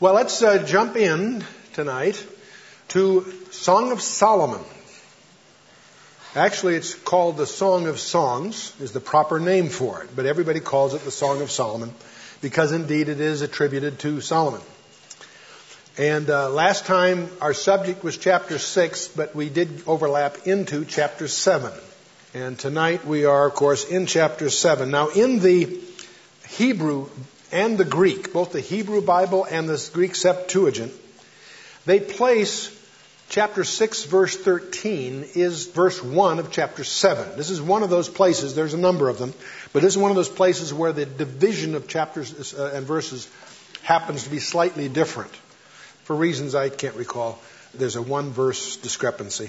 Well, let's jump in tonight to Song of Solomon. Actually, it's called the Song of Songs, is the proper name for it. But everybody calls it the Song of Solomon because indeed it is attributed to Solomon. And last time our subject was chapter 6, but we did overlap into chapter 7. And tonight we are, of course, in chapter 7. Now, in the Hebrew and the Greek, both the Hebrew Bible and the Greek Septuagint, they place chapter 6, verse 13 is verse 1 of chapter 7. This is one of those places, there's a number of them, but this is one of those places where the division of chapters and verses happens to be slightly different. For reasons I can't recall, there's a one-verse discrepancy.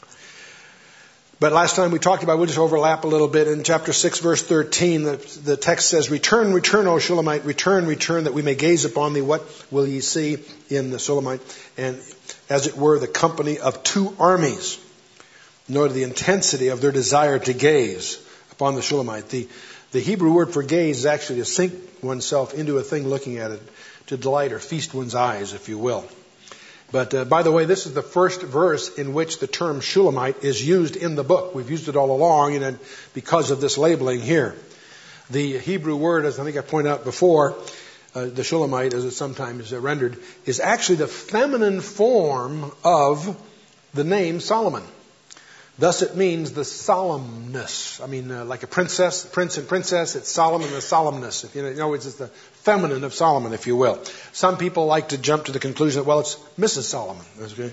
But last time we talked about, we'll just overlap a little bit. In chapter 6, verse 13, the text says, Return, return, O Shulamite, return, return, that we may gaze upon thee. What will ye see in the Shulamite? And as it were, the company of two armies. Note the intensity of their desire to gaze upon the Shulamite. The Hebrew word for gaze is actually to sink oneself into a thing looking at it, to delight or feast one's eyes, if you will. But by the way, this is the first verse in which the term Shulamite is used in the book. We've used it all along, and because of this labeling here. The Hebrew word, as I think I pointed out before, the Shulamite, as it's sometimes rendered, is actually the feminine form of the name Solomon. Thus it means the solemnness. I mean, like a princess, prince and princess, it's Solomon, the solemnness. If you know, it's the feminine of Solomon, if you will. Some people like to jump to the conclusion that, well, it's Mrs. Solomon. Okay.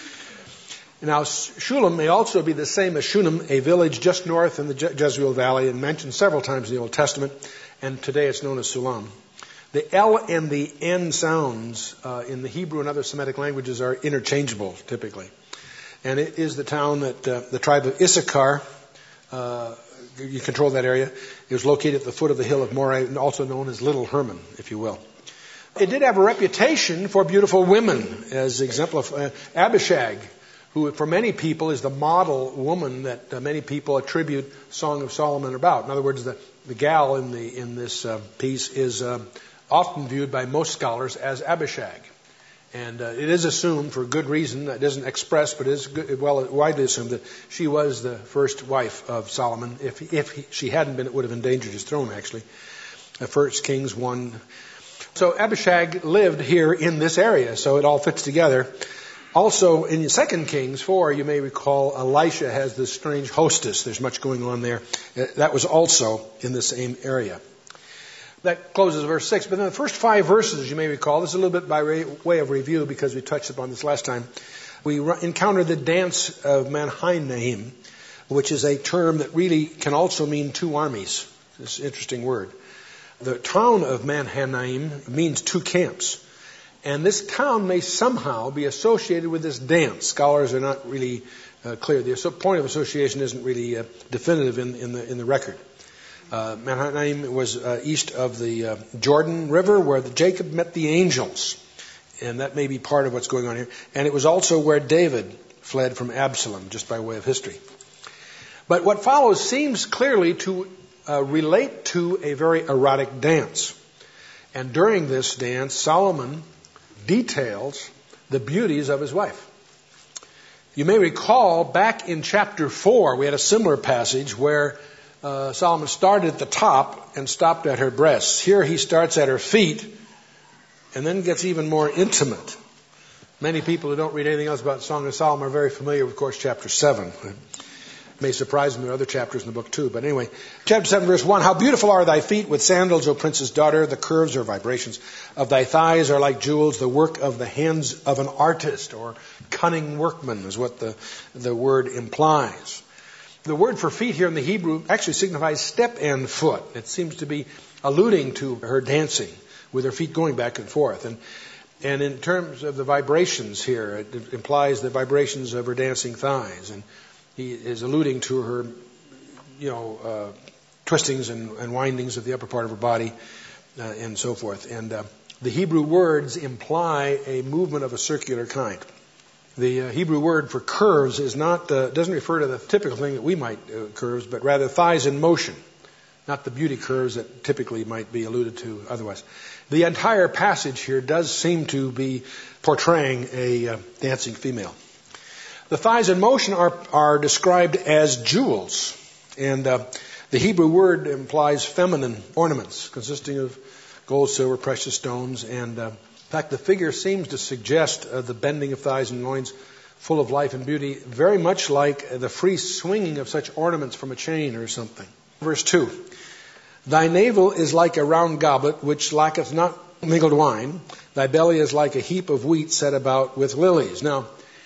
Now, Shulam may also be the same as Shunem, a village just north in the Jezreel Valley, and mentioned several times in the Old Testament, and today it's known as Sulam. The L and the N sounds in the Hebrew and other Semitic languages are interchangeable, typically. And it is the town that the tribe of Issachar, you control that area. It was located at the foot of the hill of Moreh, and also known as Little Hermon, if you will. It did have a reputation for beautiful women, as example of Abishag, who for many people is the model woman that many people attribute Song of Solomon about. In other words, the gal in this piece is often viewed by most scholars as Abishag. And it is assumed, for good reason, it isn't expressed, but it is widely assumed that she was the first wife of Solomon. If she hadn't been, it would have endangered his throne, actually. 1 Kings 1. So Abishag lived here in this area, so it all fits together. Also, in 2 Kings 4, you may recall, Elisha has this strange hostess. There's much going on there. That was also in the same area. That closes verse 6. But in the first 5 verses, you may recall, this is a little bit by way of review because we touched upon this last time. We encounter the dance of Mahanaim, which is a term that really can also mean two armies. It's an interesting word. The town of Mahanaim means two camps. And this town may somehow be associated with this dance. Scholars are not really clear. The point of association isn't really definitive in the record. Mahanaim was east of the Jordan River where Jacob met the angels. And that may be part of what's going on here. And it was also where David fled from Absalom, just by way of history. But what follows seems clearly to relate to a very erotic dance. And during this dance, Solomon details the beauties of his wife. You may recall back in chapter 4, we had a similar passage where Solomon started at the top and stopped at her breasts. Here he starts at her feet and then gets even more intimate. Many people who don't read anything else about Song of Solomon are very familiar with, of course, chapter 7. It may surprise them, there are other chapters in the book too. But anyway, chapter 7, verse 1, How beautiful are thy feet with sandals, O prince's daughter. The curves or vibrations of thy thighs are like jewels, the work of the hands of an artist, or cunning workman is what the word implies. The word for feet here in the Hebrew actually signifies step and foot. It seems to be alluding to her dancing with her feet going back and forth. And in terms of the vibrations here, it implies the vibrations of her dancing thighs. And he is alluding to her, twistings and windings of the upper part of her body and so forth. And the Hebrew words imply a movement of a circular kind. The Hebrew word for curves is not doesn't refer to the typical thing that we might curves, but rather thighs in motion. not the beauty curves that typically might be alluded to otherwise. The entire passage here does seem to be portraying a dancing female. The thighs in motion are described as jewels, and the Hebrew word implies feminine ornaments consisting of gold, silver, precious stones, and in fact the figure seems to suggest the bending of thighs and loins full of life and beauty, very much like the free swinging of such ornaments from a chain or something. Verse 2, thy navel is like a round goblet which lacketh not mingled wine. Thy belly is like a heap of wheat set about with lilies. Now,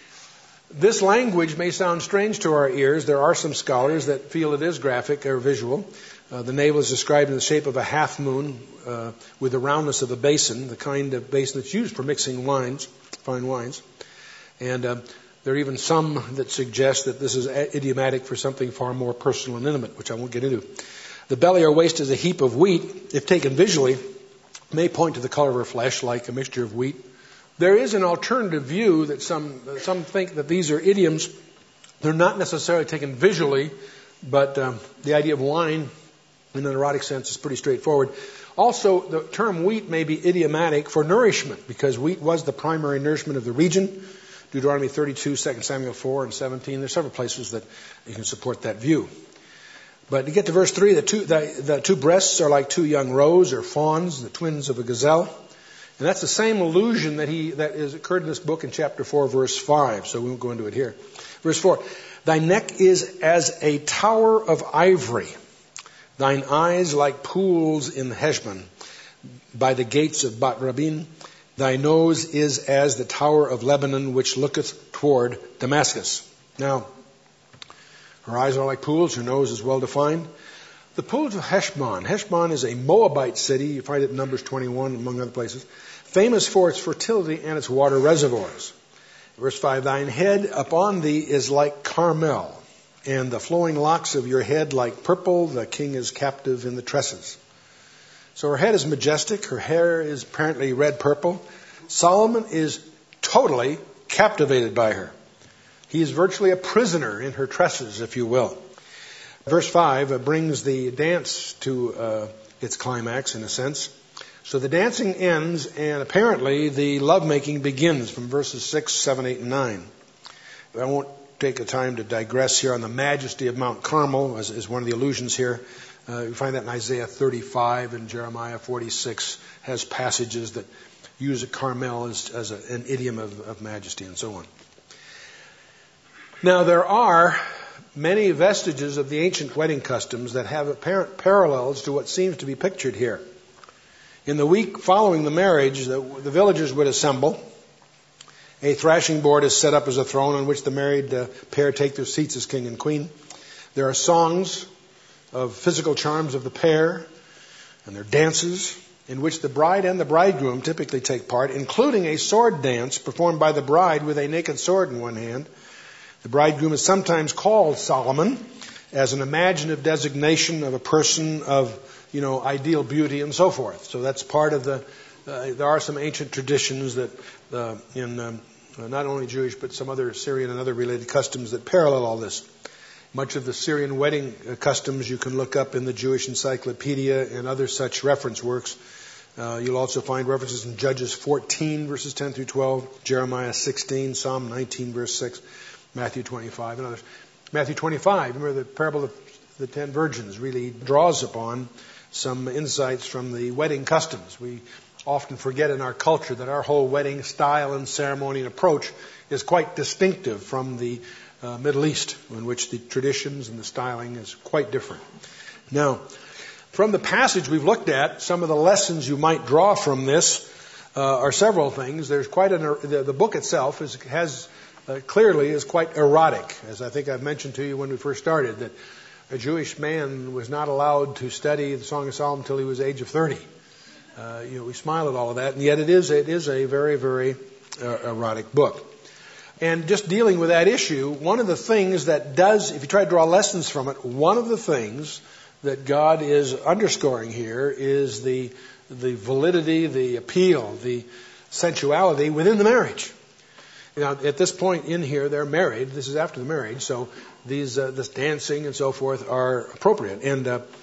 this language may sound strange to our ears. There are some scholars that feel it is graphic or visual. The navel is described in the shape of a half moon with the roundness of a basin, the kind of basin that's used for mixing wines, fine wines. And there are even some that suggest that this is idiomatic for something far more personal and intimate, which I won't get into. The belly or waist is a heap of wheat. If taken visually, may point to the color of her flesh, like a mixture of wheat. There is an alternative view that some think that these are idioms. They're not necessarily taken visually, but the idea of wine in an erotic sense is pretty straightforward. Also, the term wheat may be idiomatic for nourishment, because wheat was the primary nourishment of the region. Deuteronomy 32, 2 Samuel 4, and 17. There's several places that you can support that view. But to get to verse 3, the two breasts are like two young roes or fawns, the twins of a gazelle. And that's the same allusion that has occurred in this book in chapter 4, verse 5. So we won't go into it here. Verse 4, thy neck is as a tower of ivory, thine eyes like pools in Heshbon, by the gates of Bat Rabin. Thy nose is as the tower of Lebanon, which looketh toward Damascus. Now, her eyes are like pools, her nose is well defined. The pools of Heshbon. Heshbon is a Moabite city. You find it in Numbers 21, among other places. Famous for its fertility and its water reservoirs. Verse 5, thine head upon thee is like Carmel, and the flowing locks of your head like purple. The king is captive in the tresses. So her head is majestic. Her hair is apparently red-purple. Solomon is totally captivated by her. He is virtually a prisoner in her tresses, if you will. Verse 5 brings the dance to its climax, in a sense. So the dancing ends, and apparently the lovemaking begins from verses 6, 7, 8, and 9. I won't take the time to digress here on the majesty of Mount Carmel, as one of the allusions here. You find that in Isaiah 35 and Jeremiah 46 has passages that use a Carmel as an idiom of majesty and so on. Now, there are many vestiges of the ancient wedding customs that have apparent parallels to what seems to be pictured here. In the week following the marriage, the villagers would assemble. A thrashing board is set up as a throne on which the married pair take their seats as king and queen. There are songs of physical charms of the pair, and their dances in which the bride and the bridegroom typically take part, including a sword dance performed by the bride with a naked sword in one hand. The bridegroom is sometimes called Solomon as an imaginative designation of a person of, ideal beauty and so forth. So that's part of there are some ancient traditions that in not only Jewish but some other Syrian and other related customs that parallel all this. Much of the Syrian wedding customs you can look up in the Jewish Encyclopedia and other such reference works. You'll also find references in Judges 14, verses 10 through 12, Jeremiah 16, Psalm 19, verse 6, Matthew 25, and others. Matthew 25, remember the parable of the 10 virgins, really draws upon some insights from the wedding customs. We often forget in our culture that our whole wedding style and ceremony and approach is quite distinctive from the Middle East, in which the traditions and the styling is quite different. Now, from the passage we've looked at, some of the lessons you might draw from this are several things. There's the book itself clearly is quite erotic, as I think I've mentioned to you when we first started, that a Jewish man was not allowed to study the Song of Solomon until he was age of 30. We smile at all of that, and yet it is a very, very erotic book. And just dealing with that issue, one of the things that does, if you try to draw lessons from it, one of the things that God is underscoring here is the validity, the appeal, the sensuality within the marriage. Now, at this point in here, they're married. This is after the marriage, so this dancing and so forth are appropriate. And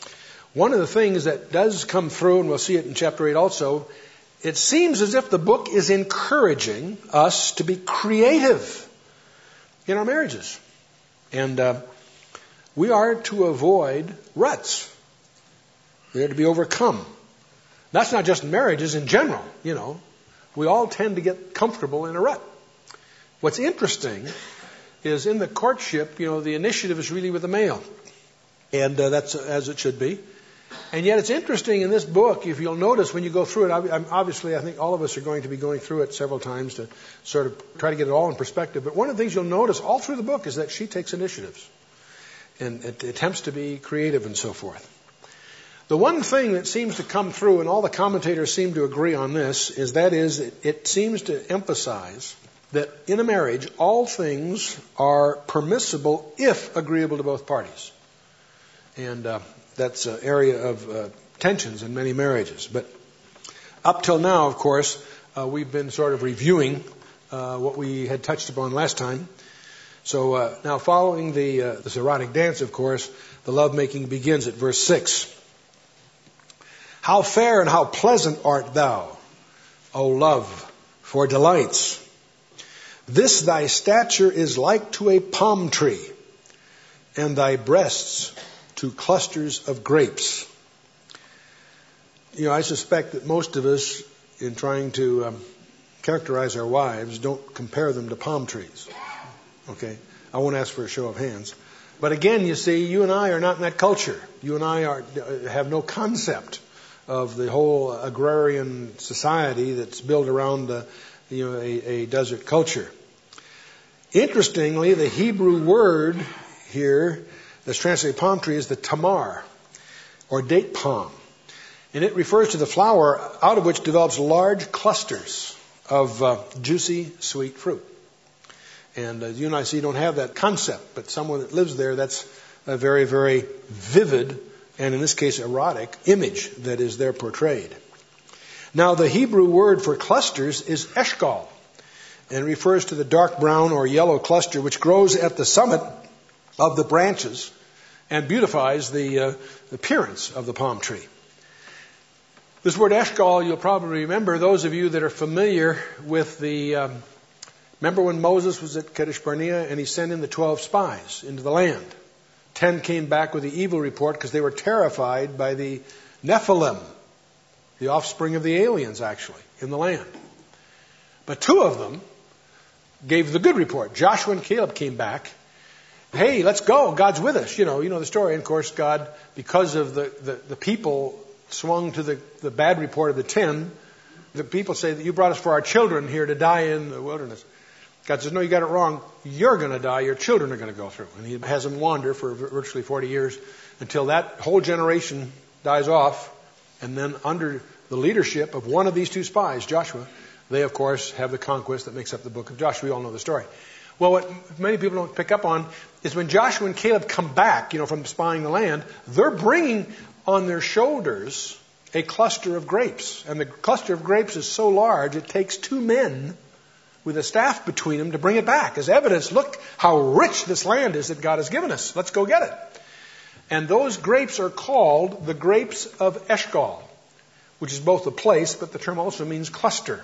one of the things that does come through, and we'll see it in chapter 8 also, it seems as if the book is encouraging us to be creative in our marriages. And we are to avoid ruts. We are to be overcome. That's not just marriages in general, We all tend to get comfortable in a rut. What's interesting is in the courtship, the initiative is really with the male. And that's as it should be. And yet it's interesting in this book, if you'll notice when you go through it, obviously I think all of us are going to be going through it several times to sort of try to get it all in perspective. But one of the things you'll notice all through the book is that she takes initiatives and attempts to be creative and so forth. The one thing that seems to come through, and all the commentators seem to agree on this, is it seems to emphasize that in a marriage, all things are permissible if agreeable to both parties. And that's an area of tensions in many marriages. But up till now, of course, we've been sort of reviewing what we had touched upon last time. So now following this erotic dance, of course, the lovemaking begins at verse 6. How fair and how pleasant art thou, O love, for delights. This thy stature is like to a palm tree, and thy breasts to clusters of grapes. I suspect that most of us, in trying to characterize our wives, don't compare them to palm trees. Okay? I won't ask for a show of hands. But again, you see, you and I are not in that culture. You and I have no concept of the whole agrarian society that's built around a desert culture. Interestingly, the Hebrew word here that's translated palm tree is the tamar, or date palm. And it refers to the flower out of which develops large clusters of juicy, sweet fruit. And you and I see don't have that concept, but someone that lives there, that's a very, very vivid, and in this case erotic, image that is there portrayed. Now the Hebrew word for clusters is eshkol, and refers to the dark brown or yellow cluster which grows at the summit of the branches and beautifies the appearance of the palm tree. This word eshkol, you'll probably remember, those of you that are familiar with remember when Moses was at Kadesh Barnea and he sent in the 12 spies into the land. 10 came back with the evil report because they were terrified by the Nephilim, the offspring of the aliens actually, in the land. But 2 of them gave the good report. Joshua and Caleb came back. Hey, let's go. God's with us. You know the story. And of course, God, because of the people swung to the bad report of the 10, the people say that you brought us for our children here to die in the wilderness. God says, no, you got it wrong. You're going to die. Your children are going to go through. And he has them wander for virtually 40 years until that whole generation dies off. And then under the leadership of one of these 2 spies, Joshua, they, of course, have the conquest that makes up the book of Joshua. We all know the story. Well, what many people don't pick up on is when Joshua and Caleb come back, from spying the land, they're bringing on their shoulders a cluster of grapes. And the cluster of grapes is so large, it takes 2 men with a staff between them to bring it back as evidence. Look how rich this land is that God has given us. Let's go get it. And those grapes are called the grapes of Eshkol, which is both a place, but the term also means cluster.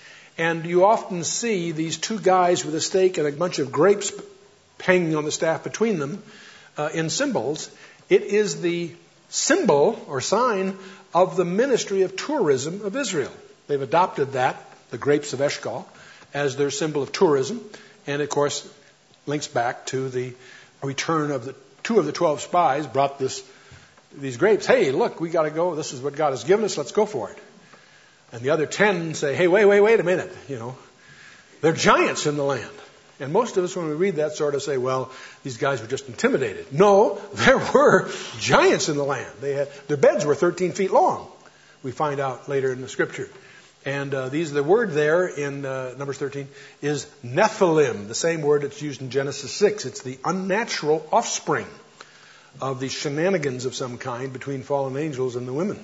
And you often see these 2 guys with a stake and a bunch of grapes hanging on the staff between them in symbols. It is the symbol or sign of the ministry of tourism of Israel. They've adopted that, the grapes of Eshkol, as their symbol of tourism. And of course, links back to the return of the 2 of the 12 spies brought these grapes. Hey, look, we got to go. This is what God has given us. Let's go for it. And the other 10 say, hey, wait a minute. They're giants in the land. And most of us, when we read that, sort of say, well, these guys were just intimidated. No, there were giants in the land. Their beds were 13 feet long, we find out later in the scripture. And the word there in Numbers 13 is Nephilim, the same word that's used in Genesis 6. It's the unnatural offspring of the shenanigans of some kind between fallen angels and the women.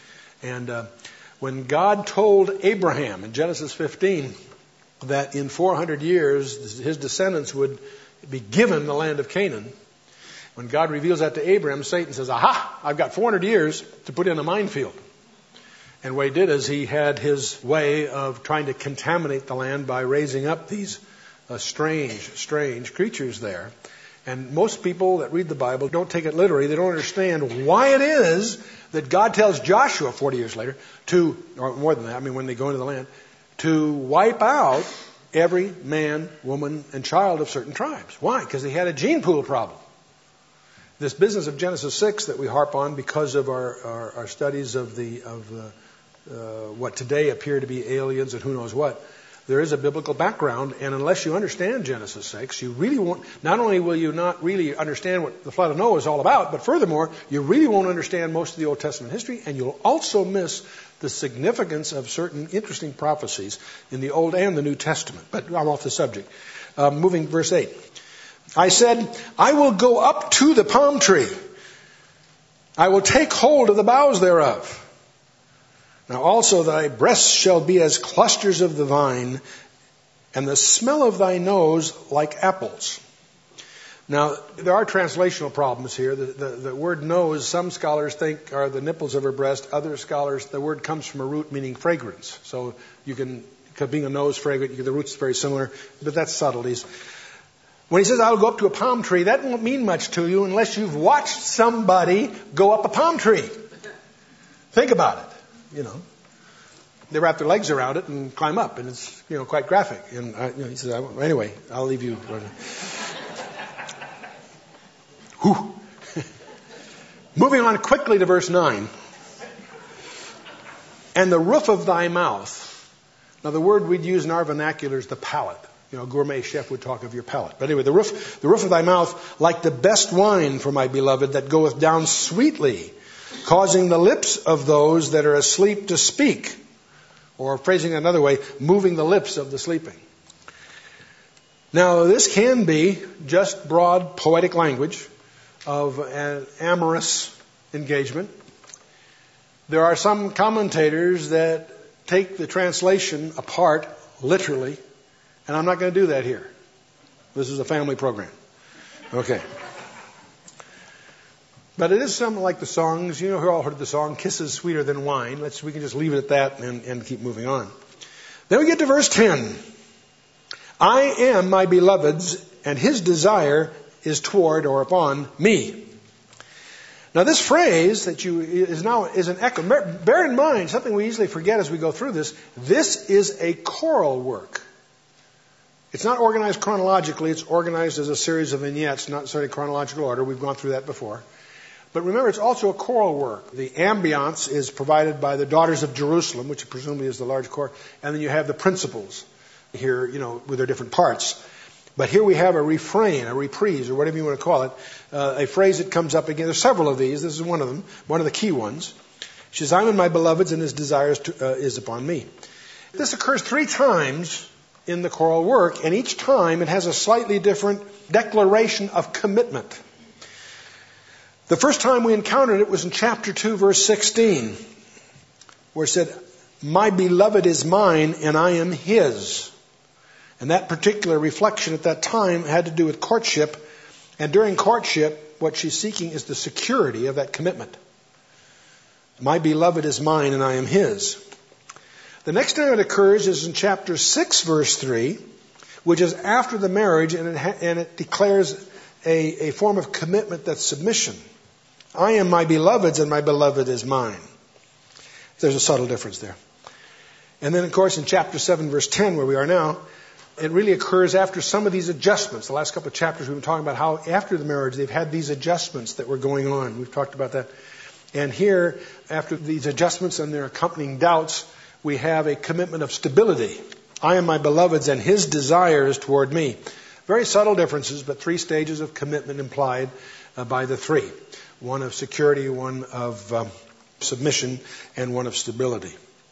And when God told Abraham in Genesis 15 that in 400 years his descendants would be given the land of Canaan, When God reveals that to Abraham, Satan says, aha, I've got 400 years to put in a minefield. And what he did is he had his way of trying to contaminate the land by raising up these strange creatures there. And most people that read the Bible don't take it literally. They don't understand why it is that God tells Joshua 40 years later to, or more than that, when they go into the land, to wipe out every man, woman, and child of certain tribes. Why? Because they had a gene pool problem. This business of Genesis 6 that we harp on because of our studies of what today appear to be aliens and who knows what, there is a biblical background, and unless you understand Genesis 6, you really won't, not only will you not really understand what the flood of Noah is all about, but furthermore, you really won't understand most of the Old Testament history, and you'll also miss the significance of certain interesting prophecies in the Old and the New Testament. But I'm off the subject. Moving verse 8. I said, I will go up to the palm tree. I will take hold of the boughs thereof. Now also thy breasts shall be as clusters of the vine, and the smell of thy nose like apples. Now, there are translational problems here. The word nose, some scholars think are the nipples of her breast. Other scholars, the word comes from a root meaning fragrance. So you can, being a nose fragrant, the root's very similar, but that's subtleties. When he says, I'll go up to a palm tree, that won't mean much to you unless you've watched somebody go up a palm tree. Think about it. They wrap their legs around it and climb up, and it's, quite graphic. And he says, anyway, I'll leave you. Moving on quickly to verse 9. And the roof of thy mouth. Now, the word we'd use in our vernacular is the palate. A gourmet chef would talk of your palate. But anyway, the roof of thy mouth, like the best wine for my beloved, that goeth down sweetly, causing the lips of those that are asleep to speak. Or phrasing it another way, moving the lips of the sleeping. Now, this can be just broad poetic language of an amorous engagement. There are some commentators that take the translation apart literally, and I'm not going to do that here. This is a family program. Okay. But it is something like the songs. You all heard the song, Kisses Sweeter Than Wine. We can just leave it at that and keep moving on. Then we get to verse 10. I am my beloved's, and his desire is toward or upon me. Now this phrase that is an echo. Bear in mind, something we easily forget as we go through this. This is a choral work. It's not organized chronologically. It's organized as a series of vignettes, not necessarily chronological order. We've gone through that before. But remember, it's also a choral work. The ambience is provided by the Daughters of Jerusalem, which presumably is the large choir. And then you have the principals here, with their different parts. But here we have a refrain, a reprise, or whatever you want to call it, a phrase that comes up again. There's several of these. This is one of them, one of the key ones. She says, I'm in my beloved's, and his desire is upon me. This occurs 3 times in the choral work, and each time it has a slightly different declaration of commitment. The first time we encountered it was in chapter 2, verse 16, where it said, my beloved is mine and I am his. And that particular reflection at that time had to do with courtship. And during courtship, what she's seeking is the security of that commitment. My beloved is mine and I am his. The next time it occurs is in chapter 6, verse 3, which is after the marriage, and it declares a form of commitment that's submission. I am my beloved's, and my beloved is mine. There's a subtle difference there. And then, of course, in chapter 7, verse 10, where we are now, it really occurs after some of these adjustments. The last couple of chapters we've been talking about how after the marriage they've had these adjustments that were going on. We've talked about that. And here, after these adjustments and their accompanying doubts, we have a commitment of stability. I am my beloved's, and his desire is toward me. Very subtle differences, but 3 stages of commitment implied by the 3. One of security, one of submission, and one of stability.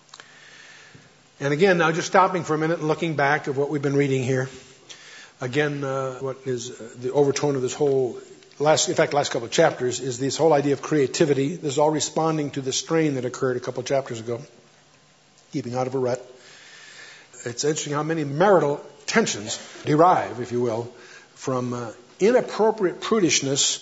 And again, now just stopping for a minute and looking back of what we've been reading here. Again, what is the overtone of this whole, last couple of chapters is this whole idea of creativity. This is all responding to the strain that occurred a couple of chapters ago. Keeping out of a rut. It's interesting how many marital tensions derive, if you will, from inappropriate prudishness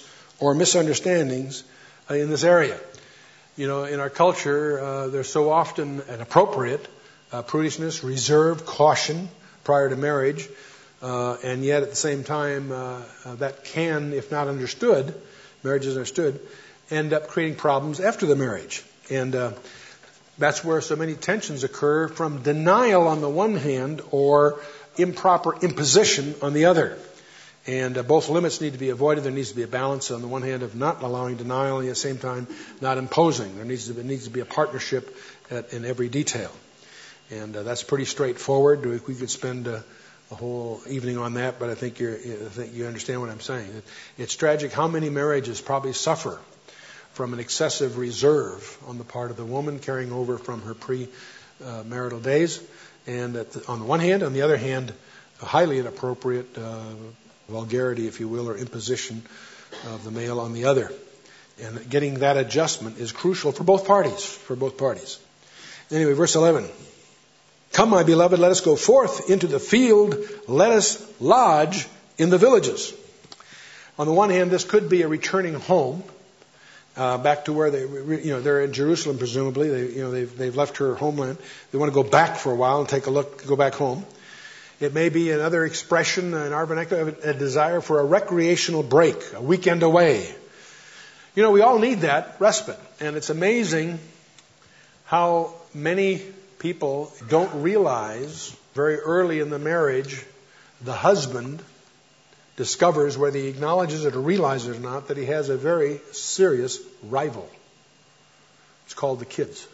or misunderstandings in this area. You know, in our culture, there's so often an appropriate prudishness, reserve, caution prior to marriage, and yet at the same time, that can, if not understood, marriage is understood, end up creating problems after the marriage. And that's where so many tensions occur from denial on the one hand or improper imposition on the other. And both limits need to be avoided. There needs to be a balance on the one hand of not allowing denial and at the same time not imposing. There needs to be a partnership in every detail. And that's pretty straightforward. We could spend a whole evening on that, but I think you understand what I'm saying. It's tragic how many marriages probably suffer from an excessive reserve on the part of the woman carrying over from her pre-marital days. And on the one hand, on the other hand, a highly inappropriate vulgarity, if you will, or imposition of the male on the other. And getting that adjustment is crucial for both parties. Anyway, verse 11. Come, my beloved, let us go forth into the field. Let us lodge in the villages. On the one hand, this could be a returning home, back to where they're in Jerusalem, presumably. They've left her homeland. They want to go back for a while and take a look, go back home. It may be another expression in our vernacular, a desire for a recreational break, a weekend away. You know, we all need that respite. And it's amazing how many people don't realize very early in the marriage, the husband discovers, whether he acknowledges it or realizes it or not, that he has a very serious rival. It's called the kids.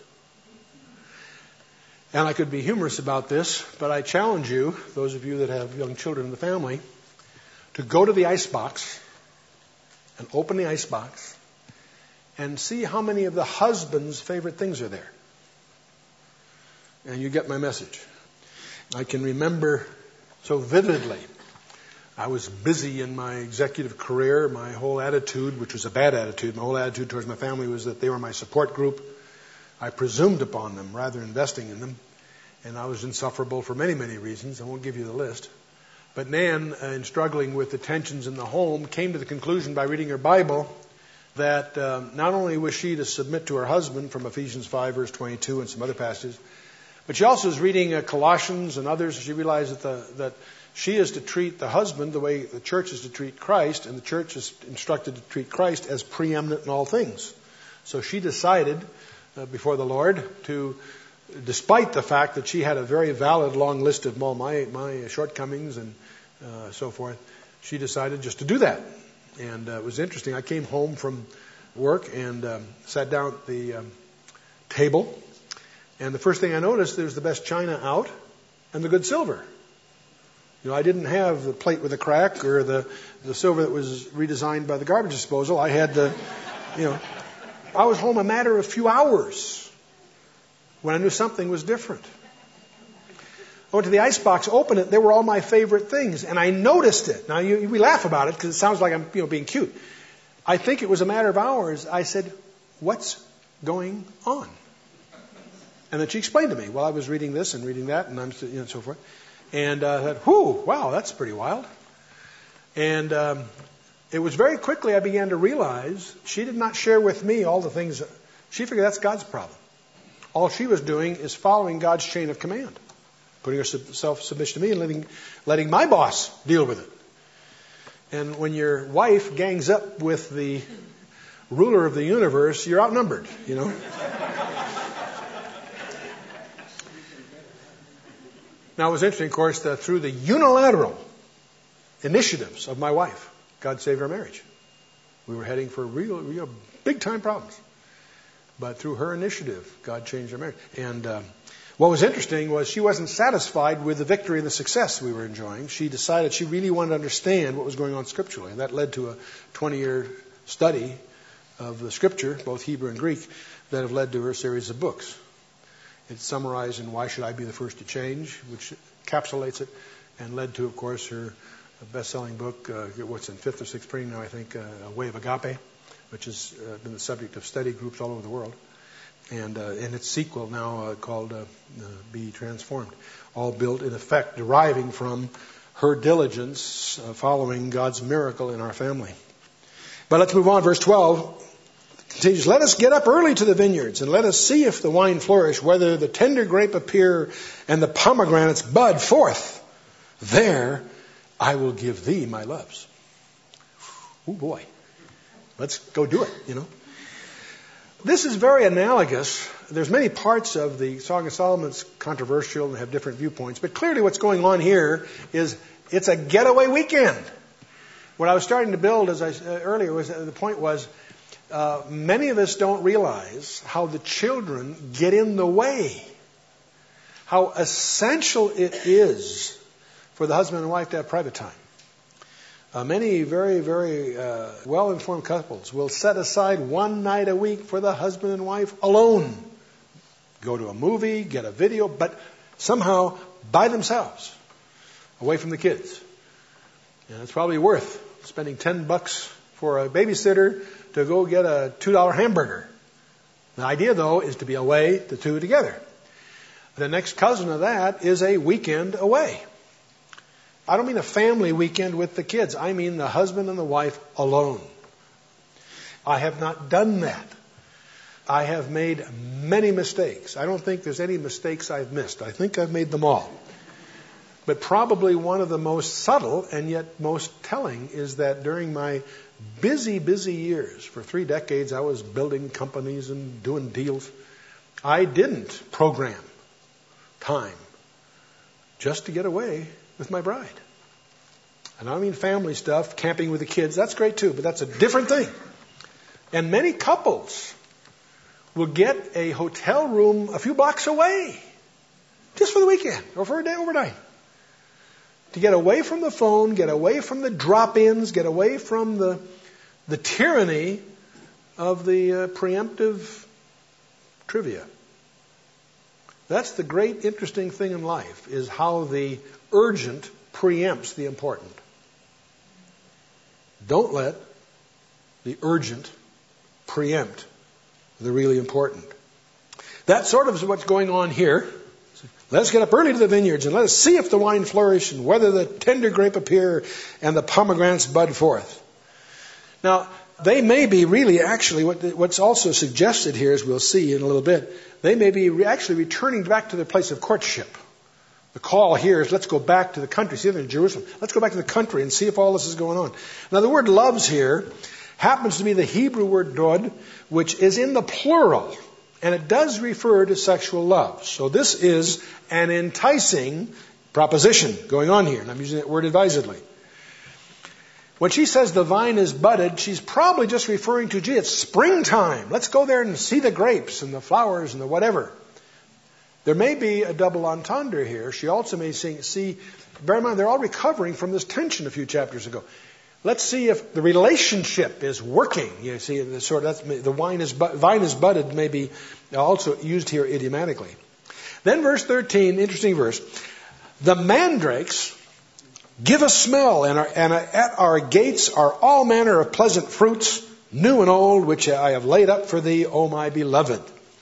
And I could be humorous about this, but I challenge you, those of you that have young children in the family, to go to the icebox and open the icebox and see how many of the husband's favorite things are there. And you get my message. I can remember so vividly. I was busy in my executive career. My whole attitude, which was a bad attitude, my whole attitude towards my family was that they were my support group. I presumed upon them rather than investing in them. And I was insufferable for many, many reasons. I won't give you the list. But Nan, in struggling with the tensions in the home, came to the conclusion by reading her Bible that not only was she to submit to her husband from Ephesians 5, verse 22 and some other passages, but she also was reading Colossians and others. She realized that she is to treat the husband the way the church is to treat Christ, and the church is instructed to treat Christ as preeminent in all things. So she decided before the Lord to, despite the fact that she had a very valid long list of all my shortcomings and so forth, she decided just to do that. And it was interesting. I came home from work and sat down at the table. And the first thing I noticed, there was the best china out and the good silver. You know, I didn't have the plate with a crack or the silver that was redesigned by the garbage disposal. I had I was home a matter of a few hours when I knew something was different. I went to the icebox, opened it, they were all my favorite things, and I noticed it. Now, we laugh about it because it sounds like I'm being cute. I think it was a matter of hours. I said, what's going on? And then she explained to me, well, I was reading this and reading that, and so forth. And I said, wow, that's pretty wild. And it was very quickly I began to realize she did not share with me all the things. She figured that's God's problem. All she was doing is following God's chain of command, putting herself submission to me and letting my boss deal with it. And when your wife gangs up with the ruler of the universe, you're outnumbered, Now, it was interesting, of course, that through the unilateral initiatives of my wife, God saved our marriage. We were heading for real big-time problems. But through her initiative, God changed our marriage. And what was interesting was she wasn't satisfied with the victory and the success we were enjoying. She decided she really wanted to understand what was going on scripturally. And that led to a 20-year study of the scripture, both Hebrew and Greek, that have led to her series of books. It's summarized in Why Should I Be the First to Change, which encapsulates it, and led to, of course, her best-selling book, what's in 5th or 6th printing now, I think, A Way of Agape, which has been the subject of study groups all over the world, and its sequel now called Be Transformed, all built, in effect, deriving from her diligence following God's miracle in our family. But let's move on. Verse 12 continues, let us get up early to the vineyards, and let us see if the wine flourish, whether the tender grape appear, and the pomegranates bud forth. There I will give thee my loves. Oh boy. Let's go do it, This is very analogous. There's many parts of the Song of Solomon that's controversial and have different viewpoints. But clearly what's going on here is it's a getaway weekend. What I was starting to build, as I said earlier, was the point was many of us don't realize how the children get in the way. How essential it is for the husband and wife to have private time. Many very, very well-informed couples will set aside one night a week for the husband and wife alone. Go to a movie, get a video, but somehow by themselves, away from the kids. And it's probably worth spending $10 for a babysitter to go get a $2 hamburger. The idea, though, is to be away, the two together. The next cousin of that is a weekend away. I don't mean a family weekend with the kids. I mean the husband and the wife alone. I have not done that. I have made many mistakes. I don't think there's any mistakes I've missed. I think I've made them all. But probably one of the most subtle and yet most telling is that during my busy, busy years, for 3 decades I was building companies and doing deals, I didn't program time just to get away with my bride. And I don't mean family stuff, camping with the kids. That's great too, but that's a different thing. And many couples will get a hotel room a few blocks away just for the weekend or for a day overnight. To get away from the phone, get away from the drop-ins, get away from the tyranny of the preemptive trivia. That's the great interesting thing in life, is how the urgent preempts the important. Don't let the urgent preempt the really important. That sort of is what's going on here. Let us get up early to the vineyards, and let us see if the wine flourish, and whether the tender grape appear, and the pomegranates bud forth. Now, they may be really actually, what's also suggested here, as we'll see in a little bit, they may be actually returning back to their place of courtship. The call here is, let's go back to the country. See, they're in Jerusalem. Let's go back to the country and see if all this is going on. Now, the word loves here happens to be the Hebrew word dod, which is in the plural. And it does refer to sexual love. So this is an enticing proposition going on here. And I'm using that word advisedly. When she says the vine is budded, she's probably just referring to, it's springtime. Let's go there and see the grapes and the flowers and the whatever. There may be a double entendre here. She also may see, bear in mind, they're all recovering from this tension a few chapters ago. Let's see if the relationship is working. You see, the vine is budded may be also used here idiomatically. Then verse 13, interesting verse. The mandrakes give a smell, and at our gates are all manner of pleasant fruits, new and old, which I have laid up for thee, O my beloved.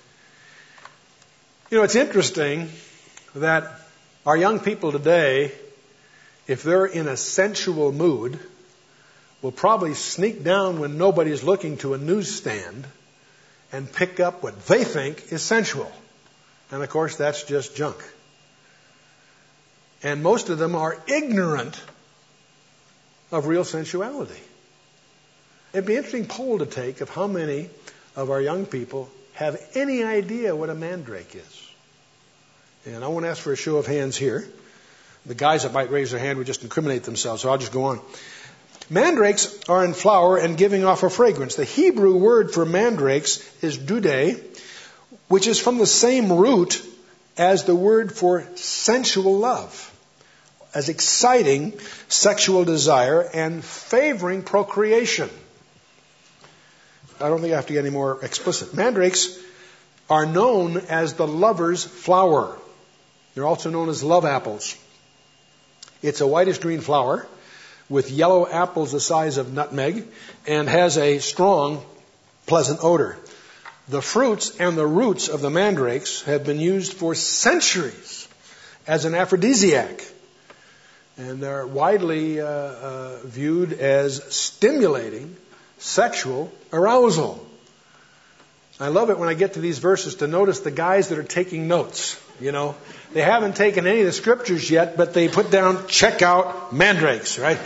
It's interesting that our young people today, if they're in a sensual mood, will probably sneak down when nobody's looking to a newsstand and pick up what they think is sensual. And of course, that's just junk. And most of them are ignorant of real sensuality. It'd be an interesting poll to take of how many of our young people have any idea what a mandrake is. And I won't ask for a show of hands here. The guys that might raise their hand would just incriminate themselves, so I'll just go on. Mandrakes are in flower and giving off a fragrance. The Hebrew word for mandrakes is dudae, which is from the same root as the word for sensual love, as exciting sexual desire and favoring procreation. I don't think I have to get any more explicit. Mandrakes are known as the lover's flower. They're also known as love apples. It's a whitish green flower with yellow apples the size of nutmeg and has a strong, pleasant odor. The fruits and the roots of the mandrakes have been used for centuries as an aphrodisiac. And they're widely viewed as stimulating sexual arousal. I love it when I get to these verses to notice the guys that are taking notes. You know, they haven't taken any of the scriptures yet, but they put down, check out mandrakes, right?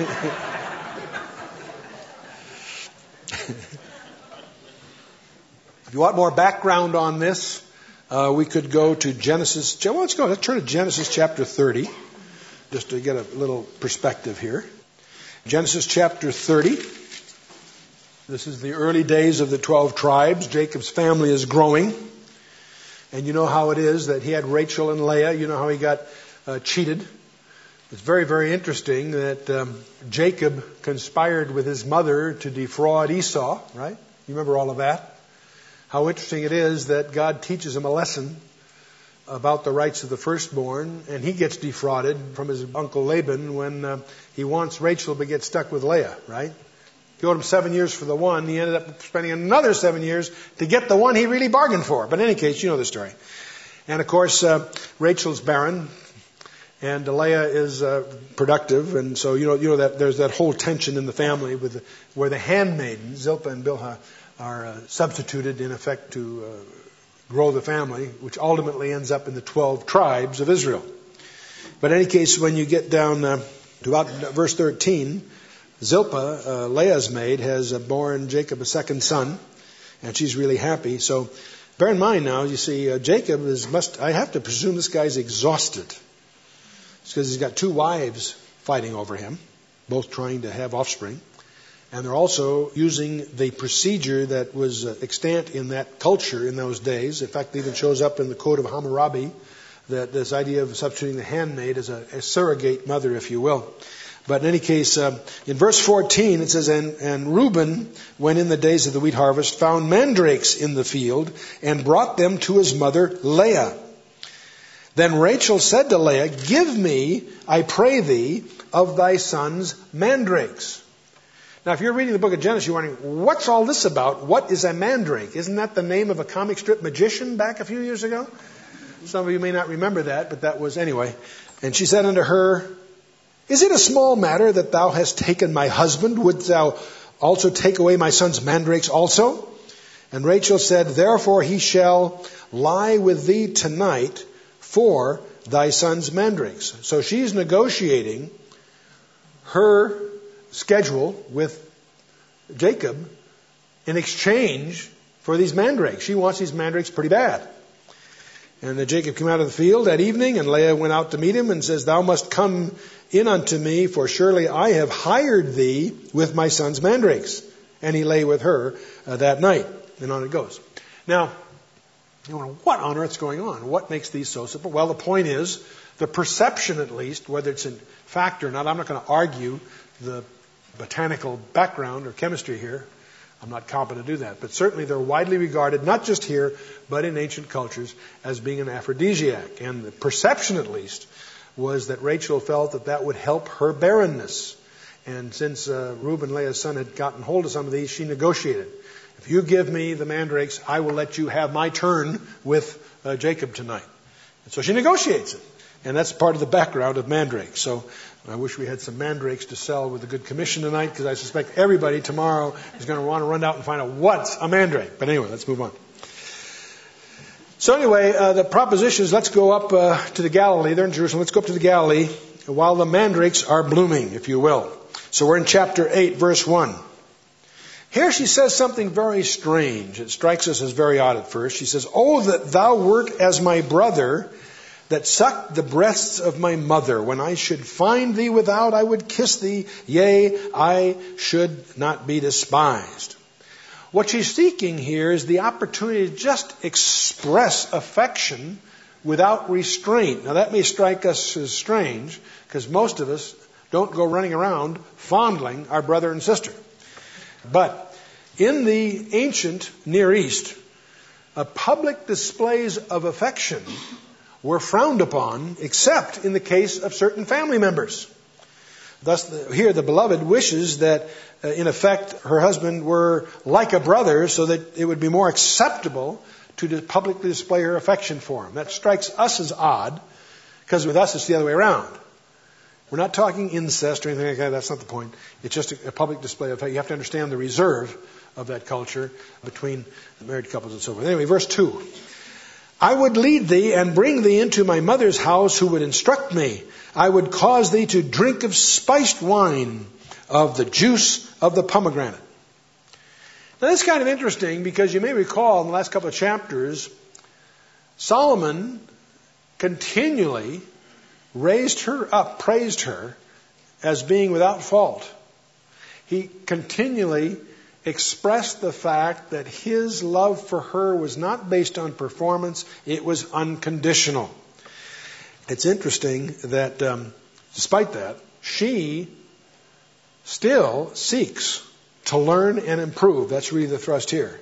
If you want more background on this, we could go to Genesis. Well, let's turn to Genesis chapter 30, just to get a little perspective here. Genesis chapter 30. This is the early days of the 12 tribes. Jacob's family is growing. And you know how it is that he had Rachel and Leah. You know how he got cheated. It's very, very interesting that Jacob conspired with his mother to defraud Esau, right? You remember all of that? How interesting it is that God teaches him a lesson about the rights of the firstborn, and he gets defrauded from his uncle Laban when he wants Rachel but gets stuck with Leah, right? He owed him 7 years for the one. He ended up spending another 7 years to get the one he really bargained for. But in any case, you know the story. And of course, Rachel's barren, and Leah is productive, and so you know that there's that whole tension in the family where the handmaidens, Zilpah and Bilhah, are substituted in effect to grow the family, which ultimately ends up in the 12 tribes of Israel. But in any case, when you get down to about verse 13, Zilpah, Leah's maid, has borne Jacob a second son, and she's really happy. So bear in mind now, you see, Jacob I have to presume this guy's exhausted. It's because he's got 2 wives fighting over him, both trying to have offspring. And they're also using the procedure that was extant in that culture in those days. In fact, it even shows up in the Code of Hammurabi, that this idea of substituting the handmaid as a surrogate mother, if you will. But in any case, in verse 14, it says, And Reuben, when in the days of the wheat harvest, found mandrakes in the field, and brought them to his mother Leah. Then Rachel said to Leah, Give me, I pray thee, of thy son's mandrakes. Now, if you're reading the book of Genesis, you're wondering, what's all this about? What is a mandrake? Isn't that the name of a comic strip magician back a few years ago? Some of you may not remember that, but that was anyway. And she said unto her, Is it a small matter that thou hast taken my husband? Wouldst thou also take away my son's mandrakes also? And Rachel said, Therefore he shall lie with thee tonight for thy son's mandrakes. So she's negotiating her schedule with Jacob in exchange for these mandrakes. She wants these mandrakes pretty bad. And Jacob came out of the field that evening, and Leah went out to meet him and says, Thou must come in unto me, for surely I have hired thee with my son's mandrakes. And he lay with her that night. And on it goes. Now, you wonder, what on earth's going on? What makes these so simple? Well, the point is, the perception at least, whether it's in fact or not, I'm not going to argue the botanical background or chemistry here. I'm not competent to do that. But certainly they're widely regarded, not just here, but in ancient cultures, as being an aphrodisiac. And the perception, at least, was that Rachel felt that that would help her barrenness. And since Reuben, Leah's son, had gotten hold of some of these, she negotiated. If you give me the mandrakes, I will let you have my turn with Jacob tonight. And so she negotiates it. And that's part of the background of mandrakes. So I wish we had some mandrakes to sell with a good commission tonight, because I suspect everybody tomorrow is going to want to run out and find out what's a mandrake. But anyway, let's move on. So anyway, the proposition is, let's go up to the Galilee. They're in Jerusalem. Let's go up to the Galilee while the mandrakes are blooming, if you will. So we're in chapter 8, verse 1. Here she says something very strange. It strikes us as very odd at first. She says, Oh, that thou wert as my brother, that sucked the breasts of my mother. When I should find thee without, I would kiss thee. Yea, I should not be despised. What she's seeking here is the opportunity to just express affection without restraint. Now that may strike us as strange, because most of us don't go running around fondling our brother and sister. But in the ancient Near East, public displays of affection were frowned upon, except in the case of certain family members. Thus, here the beloved wishes that, in effect, her husband were like a brother, so that it would be more acceptable to publicly display her affection for him. That strikes us as odd, because with us it's the other way around. We're not talking incest or anything like that. That's not the point. It's just a public display of faith. You have to understand the reserve of that culture between the married couples and so forth. Anyway, verse 2. I would lead thee and bring thee into my mother's house, who would instruct me. I would cause thee to drink of spiced wine, of the juice of the pomegranate. Now, this is kind of interesting because you may recall in the last couple of chapters, Solomon continually raised her up, praised her as being without fault. He continually expressed the fact that his love for her was not based on performance, it was unconditional. It's interesting that despite that, she still seeks to learn and improve. That's really the thrust here.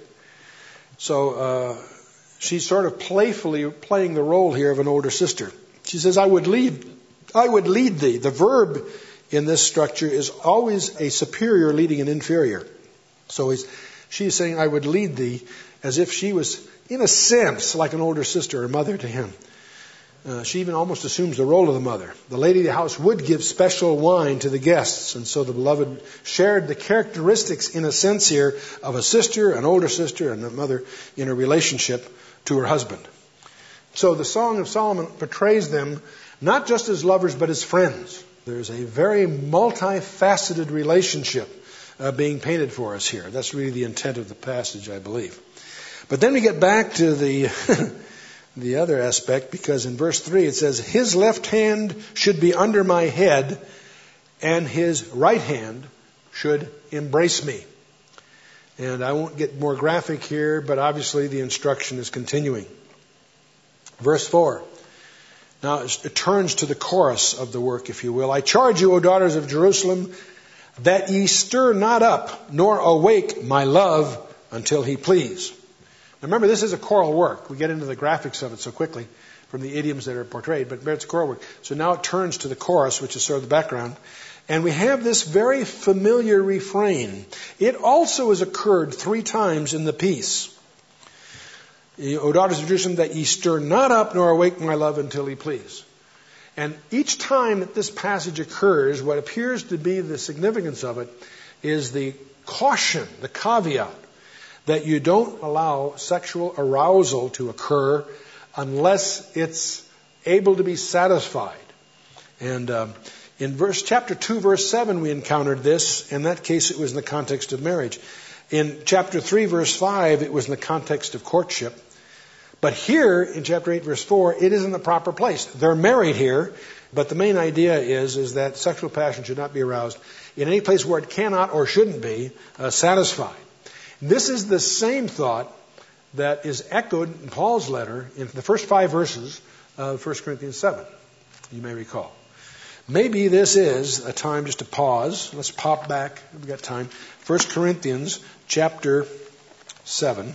So she's sort of playfully playing the role here of an older sister. She says, I would lead thee. The verb in this structure is always a superior leading an inferior. So she's saying, I would lead thee, as if she was, in a sense, like an older sister or mother to him. She even almost assumes the role of the mother. The lady of the house would give special wine to the guests, and so the beloved shared the characteristics, in a sense here, of a sister, an older sister, and a mother in a relationship to her husband. So the Song of Solomon portrays them not just as lovers, but as friends. There's a very multifaceted relationship being painted for us here. That's really the intent of the passage, I believe. But then we get back to the other aspect, because in verse 3 it says, his left hand should be under my head, and his right hand should embrace me. And I won't get more graphic here, but obviously the instruction is continuing. Verse 4. Now it turns to the chorus of the work, if you will. I charge you, O daughters of Jerusalem, that ye stir not up, nor awake my love until he please. Now remember, this is a choral work. We get into the graphics of it so quickly from the idioms that are portrayed, but it's a choral work. So now it turns to the chorus, which is sort of the background. And we have this very familiar refrain. It also has occurred 3 times in the piece. O daughters of Jerusalem, that ye stir not up, nor awake my love until he please. And each time that this passage occurs, what appears to be the significance of it is the caution, the caveat, that you don't allow sexual arousal to occur unless it's able to be satisfied. And in chapter 2, verse 7, we encountered this. In that case, it was in the context of marriage. In chapter 3, verse 5, it was in the context of courtship. But here, in chapter 8, verse 4, it is in the proper place. They're married here, but the main idea is that sexual passion should not be aroused in any place where it cannot or shouldn't be satisfied. This is the same thought that is echoed in Paul's letter in the first 5 verses of 1 Corinthians 7, you may recall. Maybe this is a time just to pause. Let's pop back. We've got time. 1 Corinthians chapter 7.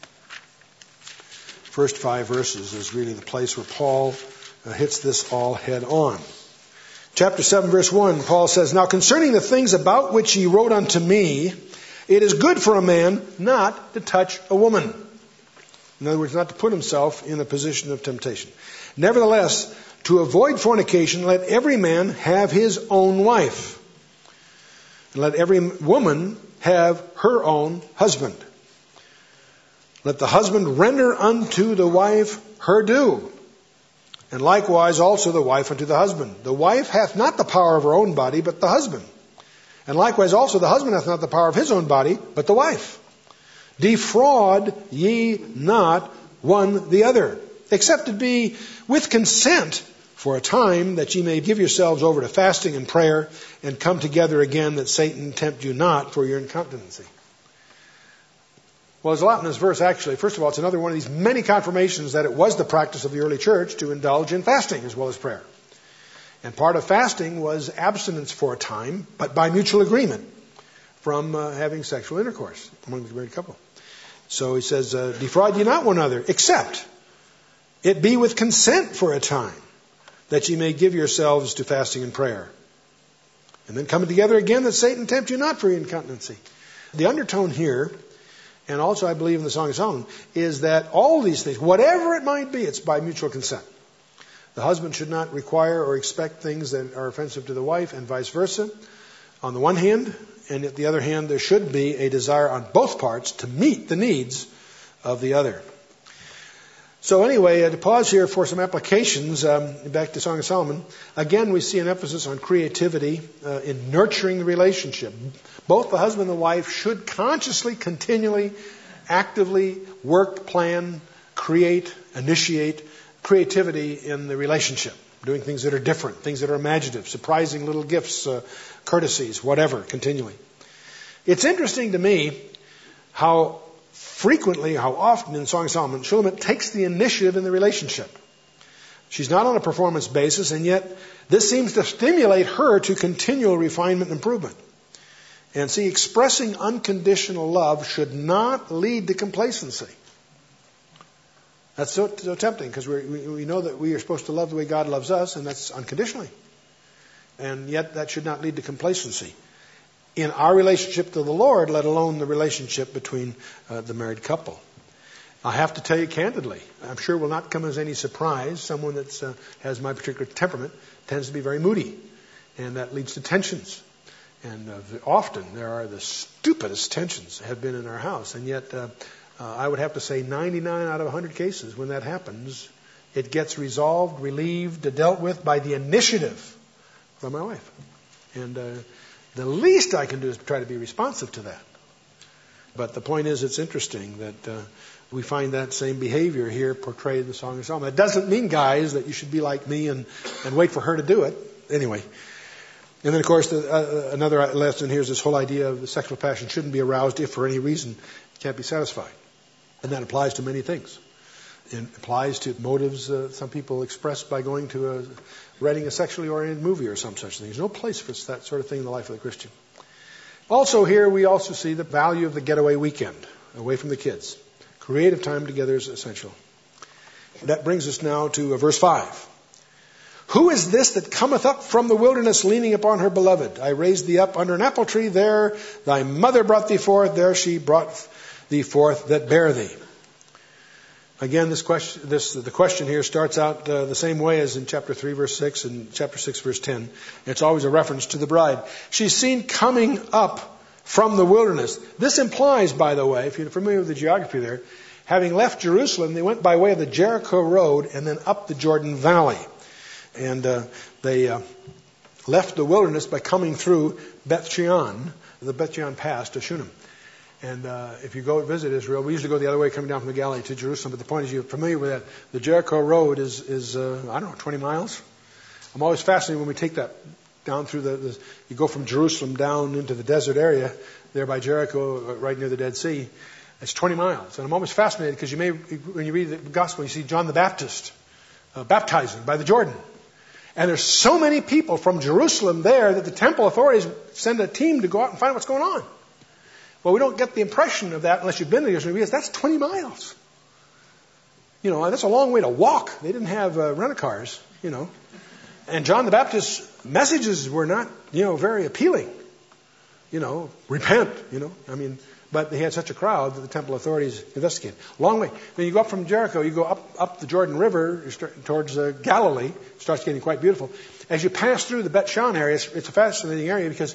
First 5 verses is really the place where Paul hits this all head on. Chapter 7, verse 1, Paul says, Now concerning the things about which ye wrote unto me, it is good for a man not to touch a woman. In other words, not to put himself in a position of temptation. Nevertheless, to avoid fornication, let every man have his own wife. And let every woman have her own husband. Let the husband render unto the wife her due, and likewise also the wife unto the husband. The wife hath not the power of her own body, but the husband. And likewise also the husband hath not the power of his own body, but the wife. Defraud ye not one the other, except it be with consent for a time, that ye may give yourselves over to fasting and prayer, and come together again, that Satan tempt you not for your incontinency. Well, there's a lot in this verse, actually. First of all, it's another one of these many confirmations that it was the practice of the early church to indulge in fasting as well as prayer. And part of fasting was abstinence for a time, but by mutual agreement from having sexual intercourse among the married couple. So he says, defraud ye not one another, except it be with consent for a time, that ye may give yourselves to fasting and prayer. And then coming together again, that Satan tempt you not for your incontinency. The undertone here, and also I believe in the Song of Solomon, is that all these things, whatever it might be, it's by mutual consent. The husband should not require or expect things that are offensive to the wife, and vice versa, on the one hand. And at the other hand, there should be a desire on both parts to meet the needs of the other. So anyway, to pause here for some applications, back to Song of Solomon. Again, we see an emphasis on creativity in nurturing the relationship. Both the husband and the wife should consciously, continually, actively work, plan, create, initiate creativity in the relationship. Doing things that are different, things that are imaginative, surprising little gifts, courtesies, whatever, continually. It's interesting to me how frequently, how often in Song of Solomon, Shulamit takes the initiative in the relationship. She's not on a performance basis, and yet this seems to stimulate her to continual refinement and improvement. And see, expressing unconditional love should not lead to complacency. That's so tempting, because we know that we are supposed to love the way God loves us, and that's unconditionally. And yet that should not lead to complacency in our relationship to the Lord, let alone the relationship between the married couple. I have to tell you candidly, I'm sure it will not come as any surprise, someone that has my particular temperament tends to be very moody, and that leads to tensions. And often there are the stupidest tensions that have been in our house, and yet I would have to say 99 out of 100 cases when that happens, it gets resolved, relieved, dealt with by the initiative from my wife. And the least I can do is try to be responsive to that. But the point is, it's interesting that we find that same behavior here portrayed in the Song of Solomon. That doesn't mean, guys, that you should be like me and wait for her to do it. Anyway. And then, of course, another lesson here is this whole idea of the sexual passion shouldn't be aroused if for any reason it can't be satisfied. And that applies to many things. It applies to motives some people express by going to renting a sexually oriented movie or some such thing. There's no place for that sort of thing in the life of the Christian. Also here we also see the value of the getaway weekend, away from the kids. Creative time together is essential. That brings us now to verse 5. Who is this that cometh up from the wilderness, leaning upon her beloved? I raised thee up under an apple tree, there thy mother brought thee forth, there she brought thee forth that bare thee. Again, the question here starts out the same way as in chapter 3, verse 6 and chapter 6, verse 10. It's always a reference to the bride. She's seen coming up from the wilderness. This implies, by the way, if you're familiar with the geography there, having left Jerusalem, they went by way of the Jericho Road and then up the Jordan Valley. And they left the wilderness by coming through Beth Shean, the Beth Shean Pass to Shunem. And if you go visit Israel, we usually go the other way, coming down from the Galilee to Jerusalem. But the point is, you're familiar with that. The Jericho Road is 20 miles. I'm always fascinated when we take that down through you go from Jerusalem down into the desert area there by Jericho, right near the Dead Sea. It's 20 miles. And I'm always fascinated because when you read the Gospel, you see John the Baptist baptizing by the Jordan. And there's so many people from Jerusalem there that the temple authorities send a team to go out and find what's going on. Well, we don't get the impression of that unless you've been there, because that's 20 miles. That's a long way to walk. They didn't have rent-a-cars, And John the Baptist's messages were not, very appealing. Repent, but they had such a crowd that the temple authorities investigated. Long way. Then you go up from Jericho, you go up the Jordan River towards Galilee. It starts getting quite beautiful. As you pass through the Beth Shean area, it's a fascinating area because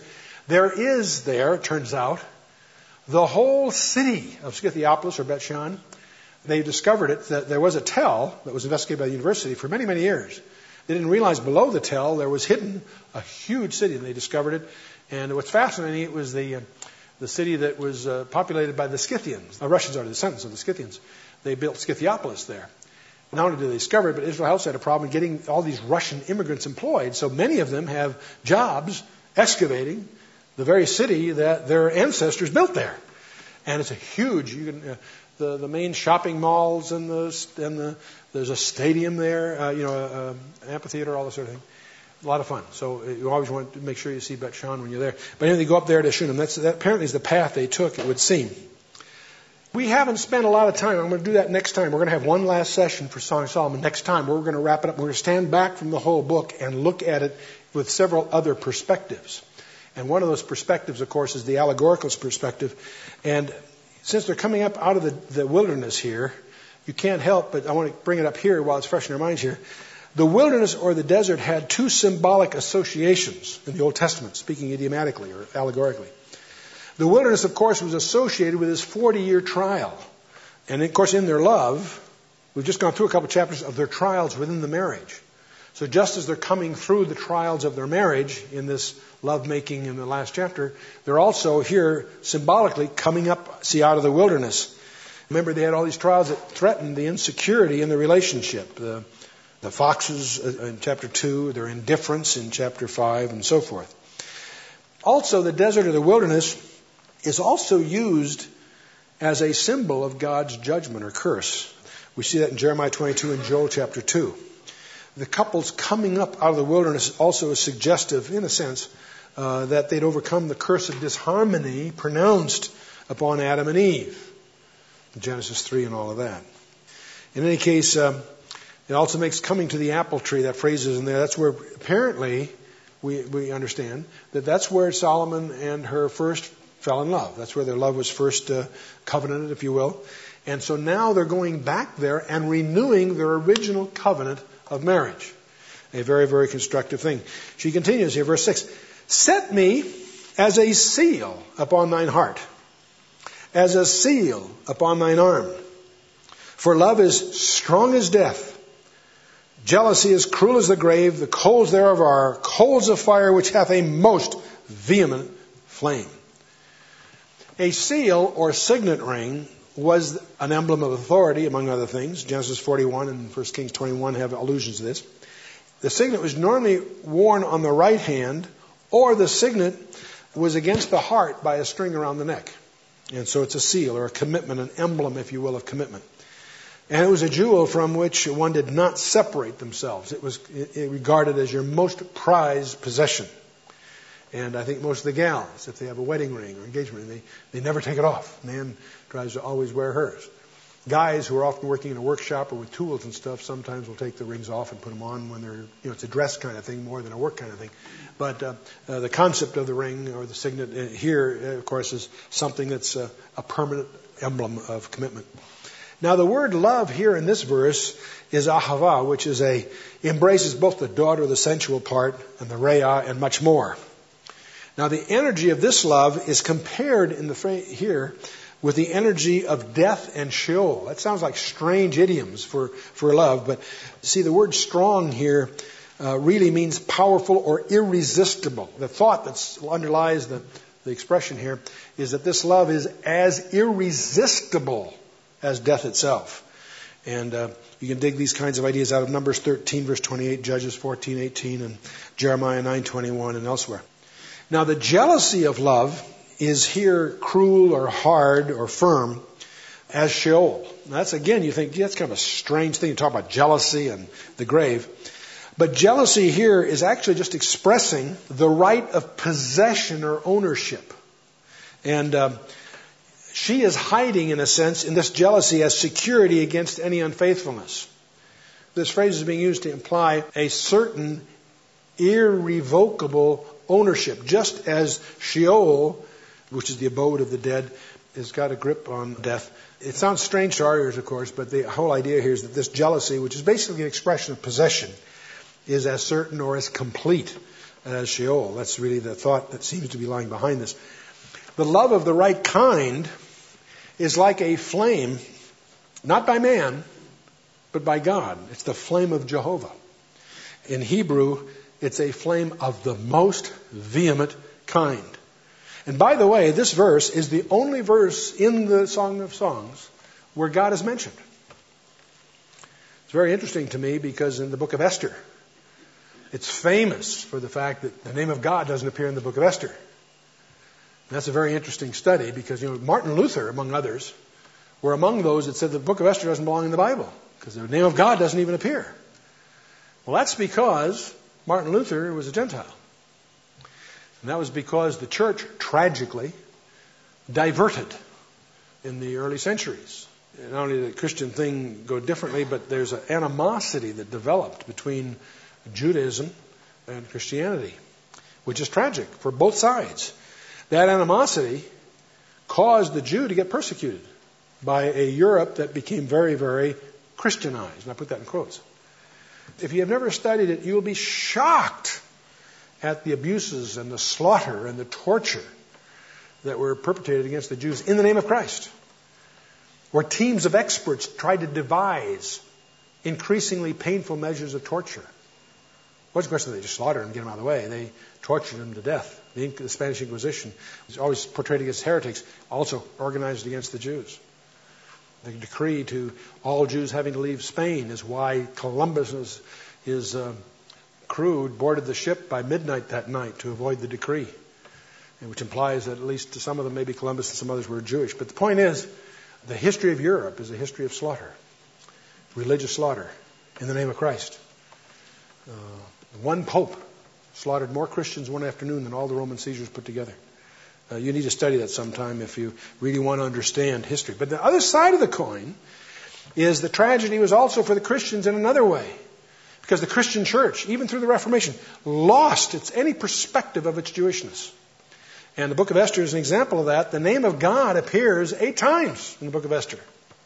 it turns out, the whole city of Scythiapolis or Beth Shean. They discovered that there was a tell that was investigated by the university for many, many years. They didn't realize below the tell there was hidden a huge city, and they discovered it. And what's fascinating, it was the city that was populated by the Scythians. The Russians are the descendants of the Scythians. They built Scythiapolis there. Not only did they discover it, but Israel also had a problem getting all these Russian immigrants employed. So many of them have jobs excavating the very city that their ancestors built there. And it's a huge, the main shopping malls and there's a stadium there, an amphitheater, all that sort of thing. A lot of fun. So you always want to make sure you see Beth Shean when you're there. But anyway, they go up there to Shunem. That apparently is the path they took, it would seem. We haven't spent a lot of time. I'm going to do that next time. We're going to have one last session for Song of Solomon next time. We're going to wrap it up. We're going to stand back from the whole book and look at it with several other perspectives. And one of those perspectives, of course, is the allegorical perspective. And since they're coming up out of the wilderness here, you can't help, but I want to bring it up here while it's fresh in our minds here. The wilderness or the desert had two symbolic associations in the Old Testament, speaking idiomatically or allegorically. The wilderness, of course, was associated with this 40-year trial. And, of course, in their love, we've just gone through a couple chapters of their trials within the marriage. So just as they're coming through the trials of their marriage in this lovemaking in the last chapter, they're also here symbolically coming up, out of the wilderness. Remember, they had all these trials that threatened the insecurity in the relationship. The foxes in chapter 2, their indifference in chapter 5, and so forth. Also, the desert or the wilderness is also used as a symbol of God's judgment or curse. We see that in Jeremiah 22 and Joel chapter 2. The couples coming up out of the wilderness also is suggestive, in a sense, that they'd overcome the curse of disharmony pronounced upon Adam and Eve. Genesis 3 and all of that. In any case, it also makes coming to the apple tree, that phrase is in there. That's where apparently we understand that that's where Solomon and her first fell in love. That's where their love was first covenanted, if you will. And so now they're going back there and renewing their original covenant of marriage. A very, very constructive thing. She continues here, verse 6. Set me as a seal upon thine heart, as a seal upon thine arm. For love is strong as death. Jealousy is cruel as the grave. The coals thereof are coals of fire, which hath a most vehement flame. A seal or signet ring was an emblem of authority, among other things. Genesis 41 and 1 Kings 21 have allusions to this. The signet was normally worn on the right hand, or the signet was against the heart by a string around the neck. And so it's a seal or a commitment, an emblem, if you will, of commitment. And it was a jewel from which one did not separate themselves. It was regarded as your most prized possession. And I think most of the gals, if they have a wedding ring or engagement ring, they never take it off. Man tries to always wear hers. Guys who are often working in a workshop or with tools and stuff sometimes will take the rings off and put them on when they're, it's a dress kind of thing more than a work kind of thing. But the concept of the ring or the signet here, of course, is something that's a permanent emblem of commitment. Now, the word love here in this verse is ahava, which embraces both the daughter, the sensual part, and the reah, and much more. Now, the energy of this love is compared in the here with the energy of death and Sheol. That sounds like strange idioms for love, but see, the word strong here really means powerful or irresistible. The thought that underlies the expression here is that this love is as irresistible as death itself. And you can dig these kinds of ideas out of Numbers 13, verse 28, Judges 14, 18, and Jeremiah 9, 21, and elsewhere. Now, the jealousy of love is here cruel or hard or firm as Sheol. Now, that's, again, you think, that's kind of a strange thing to talk about jealousy and the grave. But jealousy here is actually just expressing the right of possession or ownership. And she is hiding, in a sense, in this jealousy as security against any unfaithfulness. This phrase is being used to imply a certain irrevocable ownership, just as Sheol, which is the abode of the dead, has got a grip on death. It sounds strange to our ears, of course, but the whole idea here is that this jealousy, which is basically an expression of possession, is as certain or as complete as Sheol. That's really the thought that seems to be lying behind this. The love of the right kind is like a flame, not by man, but by God. It's the flame of Jehovah. In Hebrew, it's a flame of the most vehement kind. And by the way, this verse is the only verse in the Song of Songs where God is mentioned. It's very interesting to me because in the book of Esther, it's famous for the fact that the name of God doesn't appear in the book of Esther. And that's a very interesting study because, Martin Luther, among others, were among those that said the book of Esther doesn't belong in the Bible because the name of God doesn't even appear. Well, that's because Martin Luther was a Gentile. And that was because the church, tragically, diverted in the early centuries. And not only did the Christian thing go differently, but there's an animosity that developed between Judaism and Christianity, which is tragic for both sides. That animosity caused the Jew to get persecuted by a Europe that became very, very Christianized. And I put that in quotes. If you have never studied it, you will be shocked at the abuses and the slaughter and the torture that were perpetrated against the Jews in the name of Christ, where teams of experts tried to devise increasingly painful measures of torture. It wasn't a question that they just slaughtered them and get them out of the way. They tortured them to death. The Spanish Inquisition was always portrayed against heretics, also organized against the Jews. The decree to all Jews having to leave Spain is why Columbus and his crew boarded the ship by midnight that night to avoid the decree, which implies that at least to some of them, maybe Columbus and some others were Jewish. But the point is, the history of Europe is a history of slaughter, religious slaughter in the name of Christ. One pope slaughtered more Christians one afternoon than all the Roman Caesars put together. You need to study that sometime if you really want to understand history. But the other side of the coin is the tragedy was also for the Christians in another way. Because the Christian church, even through the Reformation, lost any perspective of its Jewishness. And the book of Esther is an example of that. The name of God appears 8 times in the book of Esther.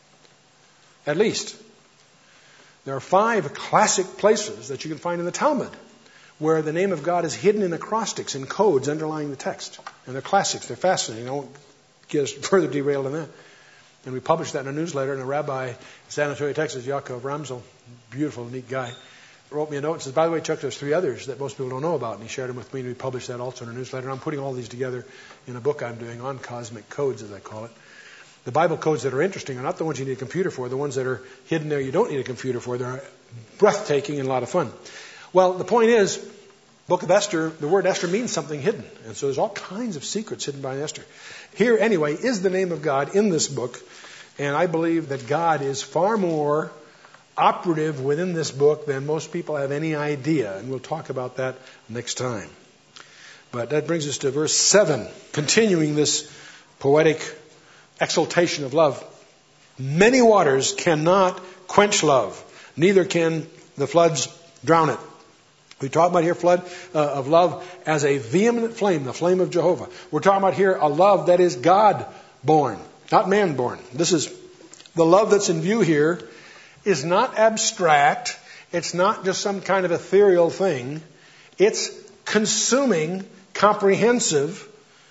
At least. There are 5 classic places that you can find in the Talmud where the name of God is hidden in acrostics, in codes underlying the text. And they're classics. They're fascinating. I won't get us further derailed than that. And we published that in a newsletter, and a rabbi in San Antonio, Texas, Yaakov Ramsel, beautiful, neat guy, wrote me a note and says, by the way, Chuck, there's 3 others that most people don't know about. And he shared them with me, and we published that also in a newsletter. And I'm putting all these together in a book I'm doing on cosmic codes, as I call it. The Bible codes that are interesting are not the ones you need a computer for. The ones that are hidden there you don't need a computer for. They're breathtaking and a lot of fun. Well, the point is, book of Esther, the word Esther means something hidden. And so there's all kinds of secrets hidden by Esther. Here, anyway, is the name of God in this book. And I believe that God is far more operative within this book than most people have any idea. And we'll talk about that next time. But that brings us to verse 7, continuing this poetic exaltation of love. Many waters cannot quench love, neither can the floods drown it. We talk about here flood of love as a vehement flame, the flame of Jehovah. We're talking about here a love that is God-born, not man-born. This is the love that's in view here is not abstract. It's not just some kind of ethereal thing. It's consuming, comprehensive.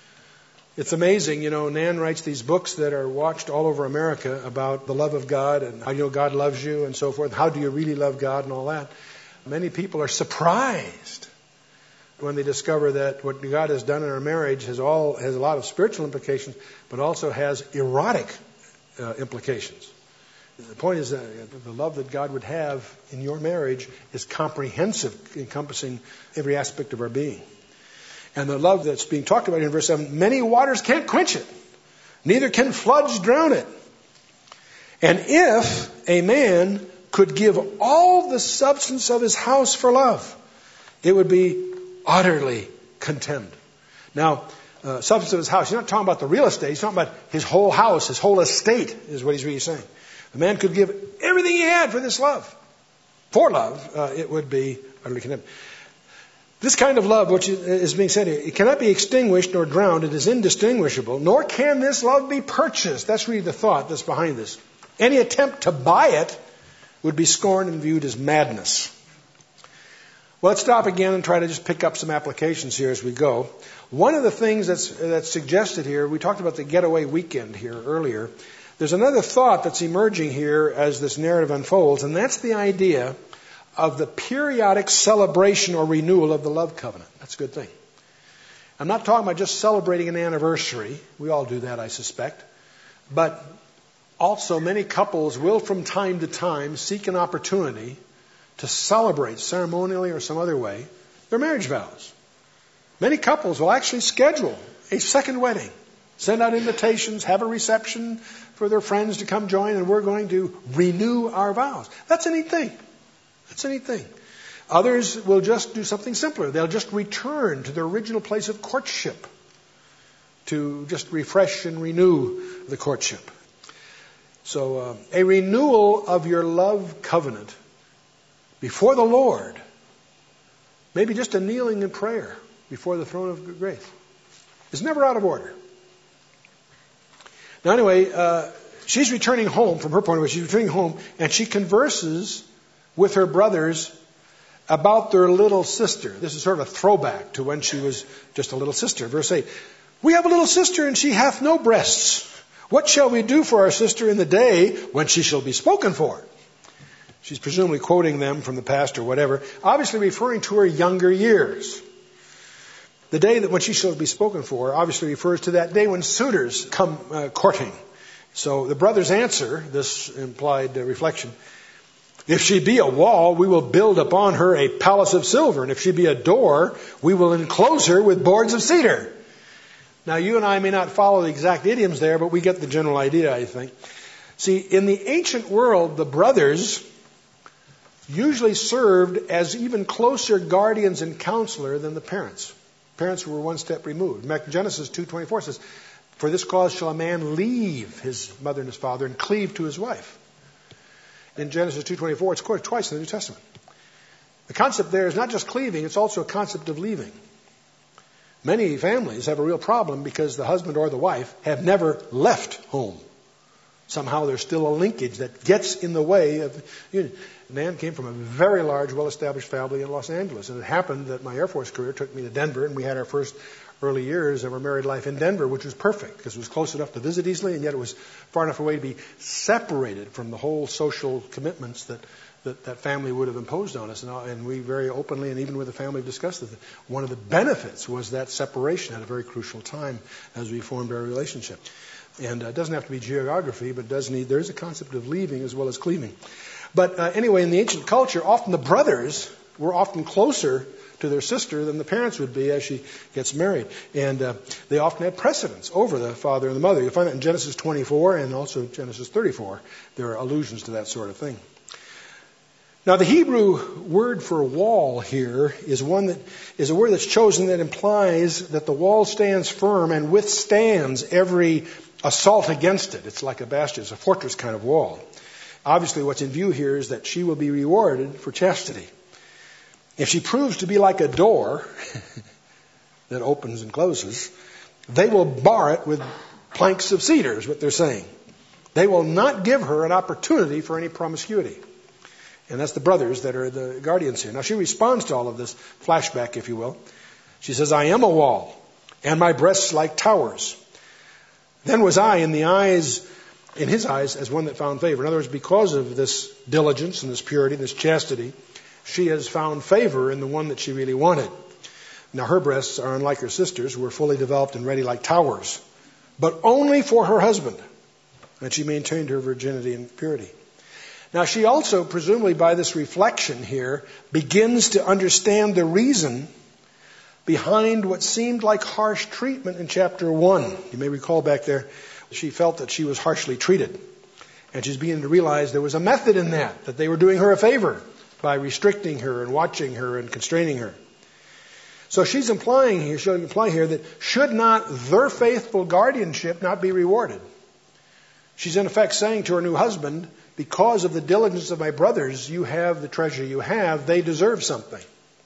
It's amazing, Nan writes these books that are watched all over America about the love of God and how God loves you and so forth. How do you really love God and all that? Many people are surprised when they discover that what God has done in our marriage has a lot of spiritual implications, but also has erotic implications. The point is that the love that God would have in your marriage is comprehensive, encompassing every aspect of our being. And the love that's being talked about here in verse 7, many waters can't quench it, neither can floods drown it. And if a man could give all the substance of his house for love, it would be utterly contemned. Now, substance of his house, he's not talking about the real estate, he's talking about his whole house, his whole estate is what he's really saying. The man could give everything he had for this love. For love, it would be utterly condemned. This kind of love, which is being said here, it cannot be extinguished nor drowned. It is indistinguishable, nor can this love be purchased. That's really the thought that's behind this. Any attempt to buy it would be scorned and viewed as madness. Well, let's stop again and try to just pick up some applications here as we go. One of the things that's suggested here, we talked about the getaway weekend here earlier. There's another thought that's emerging here as this narrative unfolds, and that's the idea of the periodic celebration or renewal of the love covenant. That's a good thing. I'm not talking about just celebrating an anniversary. We all do that, I suspect. But also many couples will from time to time seek an opportunity to celebrate ceremonially or some other way their marriage vows. Many couples will actually schedule a second wedding, send out invitations, have a reception for their friends to come join, and we're going to renew our vows. That's a neat thing. That's a neat thing. Others will just do something simpler. They'll just return to their original place of courtship to just refresh and renew the courtship. So a renewal of your love covenant before the Lord, maybe just a kneeling in prayer before the throne of grace, is never out of order. Now anyway, she's returning home from her point of view. She's returning home and she converses with her brothers about their little sister. This is sort of a throwback to when she was just a little sister. Verse 8, we have a little sister, and she hath no breasts. What shall we do for our sister in the day when she shall be spoken for? She's presumably quoting them from the past or whatever, obviously referring to her younger years. The day that when she shall be spoken for obviously refers to that day when suitors come courting. So the brothers answer this implied reflection. If she be a wall, we will build upon her a palace of silver. And if she be a door, we will enclose her with boards of cedar. Now, you and I may not follow the exact idioms there, but we get the general idea, I think. See, in the ancient world, the brothers usually served as even closer guardians and counselor than the parents. Parents were one step removed. Genesis 2:24 says, for this cause shall a man leave his mother and his father and cleave to his wife. In Genesis 2:24, it's quoted twice in the New Testament. The concept there is not just cleaving, it's also a concept of leaving. Many families have a real problem because the husband or the wife have never left home. Somehow there's still a linkage that gets in the way of union. Nan came from a very large, well-established family in Los Angeles. And it happened that my Air Force career took me to Denver, and we had our first early years of our married life in Denver, which was perfect because it was close enough to visit easily, and yet it was far enough away to be separated from the whole social commitments that family would have imposed on us. And we very openly, and even with the family, discussed that one of the benefits was that separation at a very crucial time as we formed our relationship. And it doesn't have to be geography, but there's a concept of leaving as well as cleaving. But anyway, in the ancient culture, often the brothers were often closer to their sister than the parents would be as she gets married. And they often had precedence over the father and the mother. You'll find that in Genesis 24 and also Genesis 34. There are allusions to that sort of thing. Now, the Hebrew word for wall here is a word that's chosen that implies that the wall stands firm and withstands every assault against it. It's like a bastion, it's a fortress kind of wall. Obviously, what's in view here is that she will be rewarded for chastity. If she proves to be like a door that opens and closes, they will bar it with planks of cedar, is what they're saying. They will not give her an opportunity for any promiscuity. And that's the brothers that are the guardians here. Now, she responds to all of this flashback, if you will. She says, I am a wall, and my breasts like towers. Then was I in his eyes as one that found favor. In other words, because of this diligence and this purity and this chastity, she has found favor in the one that she really wanted. Now, her breasts are unlike her sisters, who were fully developed and ready like towers, but only for her husband. And she maintained her virginity and purity. Now, she also, presumably by this reflection here, begins to understand the reason behind what seemed like harsh treatment in chapter 1. You may recall back there, she felt that she was harshly treated. And she's beginning to realize there was a method in that they were doing her a favor by restricting her and watching her and constraining her. So she's implying here that should not their faithful guardianship not be rewarded? She's in effect saying to her new husband, because of the diligence of my brothers, you have the treasure you have, they deserve something.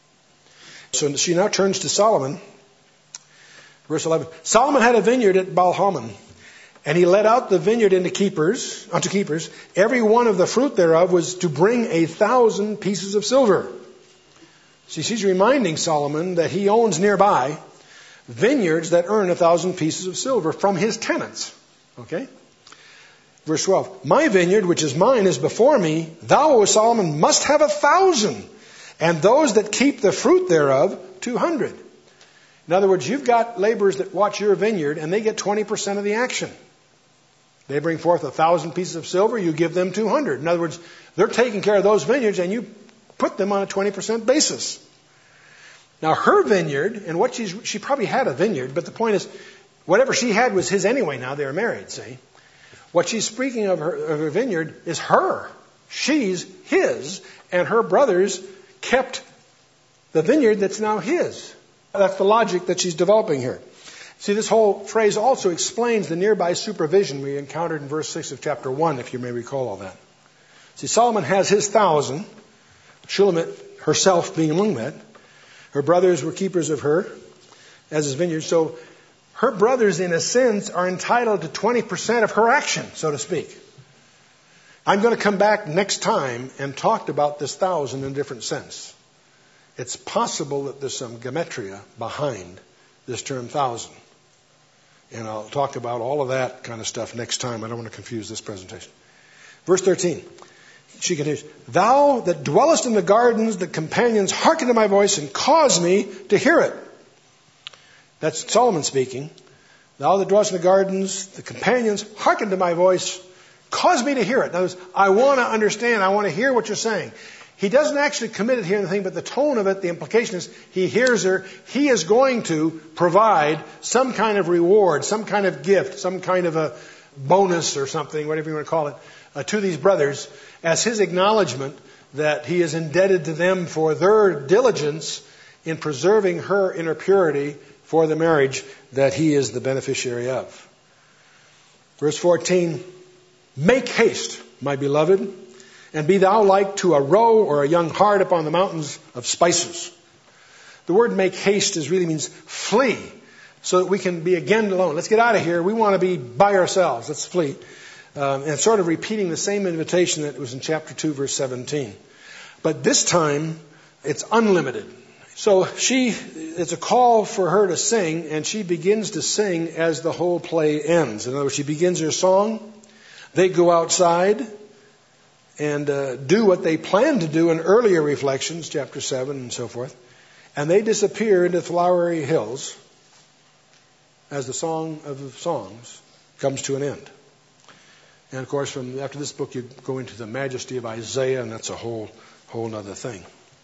So she now turns to Solomon. Verse 11. Solomon had a vineyard at Baal-Hamon, and he let out the vineyard unto keepers. Every one of the fruit thereof was to bring 1,000 pieces of silver. See, she's reminding Solomon that he owns nearby vineyards that earn 1,000 pieces of silver from his tenants. Okay? Verse 12. My vineyard, which is mine, is before me. Thou, O Solomon, must have 1,000, and those that keep the fruit thereof 200. In other words, you've got laborers that watch your vineyard, and they get 20% of the action. They bring forth 1,000 pieces of silver, you give them 200. In other words, they're taking care of those vineyards, and you put them on a 20% basis. Now, her vineyard, and what she probably had a vineyard, but the point is, whatever she had was his anyway now. They were married, see? What she's speaking of her vineyard is her. She's his, and her brothers kept the vineyard that's now his. That's the logic that she's developing here. See, this whole phrase also explains the nearby supervision we encountered in verse 6 of chapter 1, if you may recall all that. See, Solomon has his 1,000, Shulamit herself being among that. Her brothers were keepers of her as his vineyard. So her brothers, in a sense, are entitled to 20% of her action, so to speak. I'm going to come back next time and talk about this 1,000 in a different sense. it's possible that there's some gematria behind this term 1,000. And I'll talk about all of that kind of stuff next time. I don't want to confuse this presentation. Verse 13. She continues, thou that dwellest in the gardens, the companions hearken to my voice and cause me to hear it. That's Solomon speaking. Thou that dwellest in the gardens, the companions hearken to my voice, cause me to hear it. In other words, I want to understand, I want to hear what you're saying. He doesn't actually commit it here in the thing, but the tone of it, the implication is he hears her. He is going to provide some kind of reward, some kind of gift, some kind of a bonus or something, whatever you want to call it, to these brothers as his acknowledgement that he is indebted to them for their diligence in preserving her inner purity for the marriage that he is the beneficiary of. Verse 14, make haste, my beloved, and be thou like to a roe or a young hart upon the mountains of spices. The word make haste really means flee, so that we can be again alone. Let's get out of here. We want to be by ourselves. Let's flee. And sort of repeating the same invitation that was in chapter 2, verse 17. But this time, it's unlimited. So it's a call for her to sing, and she begins to sing as the whole play ends. In other words, she begins her song. They go outside and do what they planned to do in earlier reflections, chapter 7 and so forth. And they disappear into flowery hills as the Song of Songs comes to an end. And of course, after this book, you go into the majesty of Isaiah, and that's a whole other thing.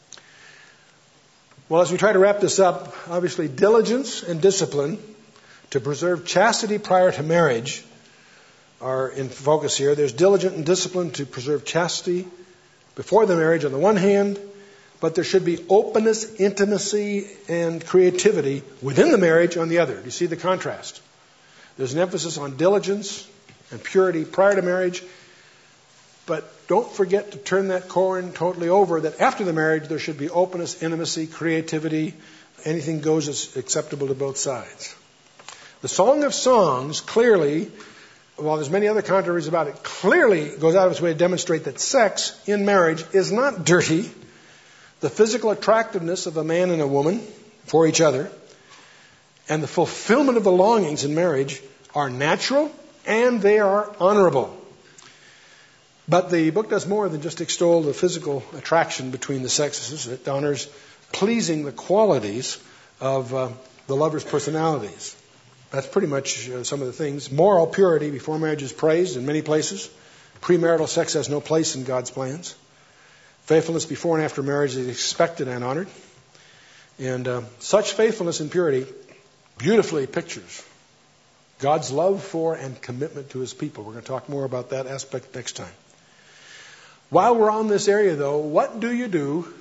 Well, as we try to wrap this up, obviously diligence and discipline to preserve chastity prior to marriage are in focus here. There's diligence and discipline to preserve chastity before the marriage on the one hand, but there should be openness, intimacy, and creativity within the marriage on the other. Do you see the contrast? There's an emphasis on diligence and purity prior to marriage, but don't forget to turn that coin totally over, that after the marriage there should be openness, intimacy, creativity. Anything goes that's acceptable to both sides. The Song of Songs clearly, while there's many other commentaries about it, clearly goes out of its way to demonstrate that sex in marriage is not dirty. The physical attractiveness of a man and a woman for each other and the fulfillment of the longings in marriage are natural and they are honorable. But the book does more than just extol the physical attraction between the sexes. It honors pleasing the qualities of the lovers' personalities. That's pretty much some of the things. Moral purity before marriage is praised in many places. Premarital sex has no place in God's plans. Faithfulness before and after marriage is expected and honored. And such faithfulness and purity beautifully pictures God's love for and commitment to his people. We're going to talk more about that aspect next time. While we're on this area, though, what do you do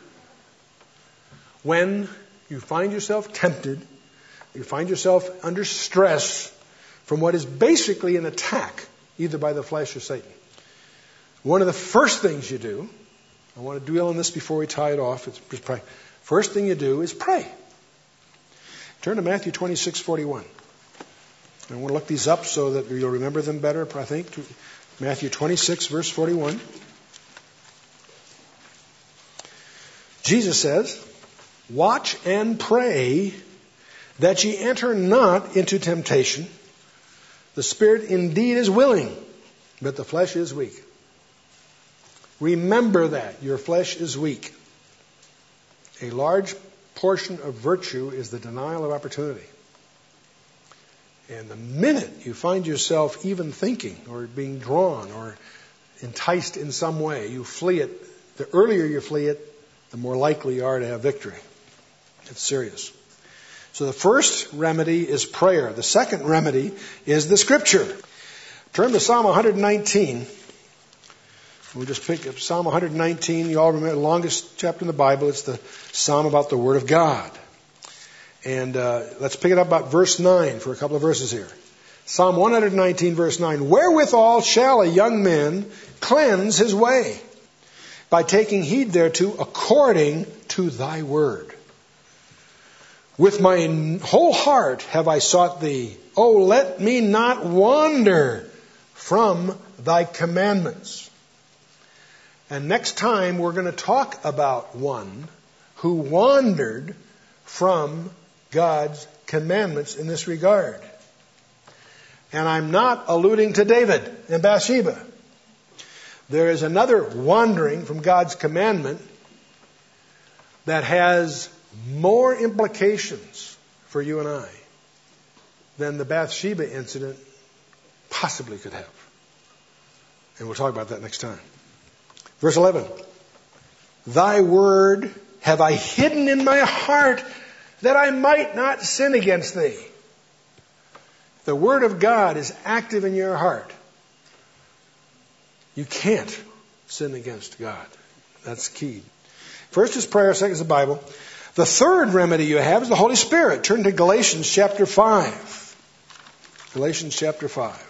when you find yourself tempted, you find yourself under stress from what is basically an attack, either by the flesh or Satan? One of the first things you do, I want to dwell on this before we tie it off, it's just pray. First thing you do is pray. Turn to Matthew 26:41. I want to look these up so that you'll remember them better, I think. Matthew 26, verse 41. Jesus says, watch and pray that ye enter not into temptation. The spirit indeed is willing, but the flesh is weak. Remember that. Your flesh is weak. A large portion of virtue is the denial of opportunity. And the minute you find yourself even thinking or being drawn or enticed in some way, you flee it. The earlier you flee it, the more likely you are to have victory. It's serious. So the first remedy is prayer. The second remedy is the Scripture. Turn to Psalm 119. We'll just pick up Psalm 119. You all remember the longest chapter in the Bible. It's the Psalm about the Word of God. And let's pick it up about verse 9 for a couple of verses here. Psalm 119, verse 9. Wherewithal shall a young man cleanse his way? By taking heed thereto according to thy word. With my whole heart have I sought thee. Oh, let me not wander from thy commandments. And next time we're going to talk about one who wandered from God's commandments in this regard. And I'm not alluding to David and Bathsheba. There is another wandering from God's commandment that has more implications for you and I than the Bathsheba incident possibly could have. And we'll talk about that next time. Verse 11. Thy word have I hidden in my heart that I might not sin against thee. The word of God is active in your heart. You can't sin against God. That's key. First is prayer, second is the Bible. The third remedy you have is the Holy Spirit. Turn to Galatians chapter 5. Galatians chapter 5.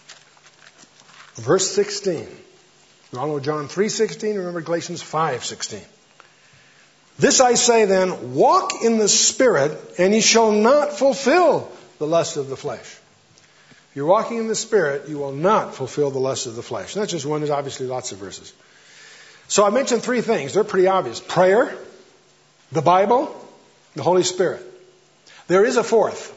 Verse 16. You all know John 3:16. Remember Galatians 5:16. This I say then, walk in the Spirit, and ye shall not fulfill the lust of the flesh. If you're walking in the Spirit, you will not fulfill the lust of the flesh. And that's just one. There's obviously lots of verses. So I mentioned three things. They're pretty obvious. Prayer, the Bible, the Holy Spirit. There is a fourth.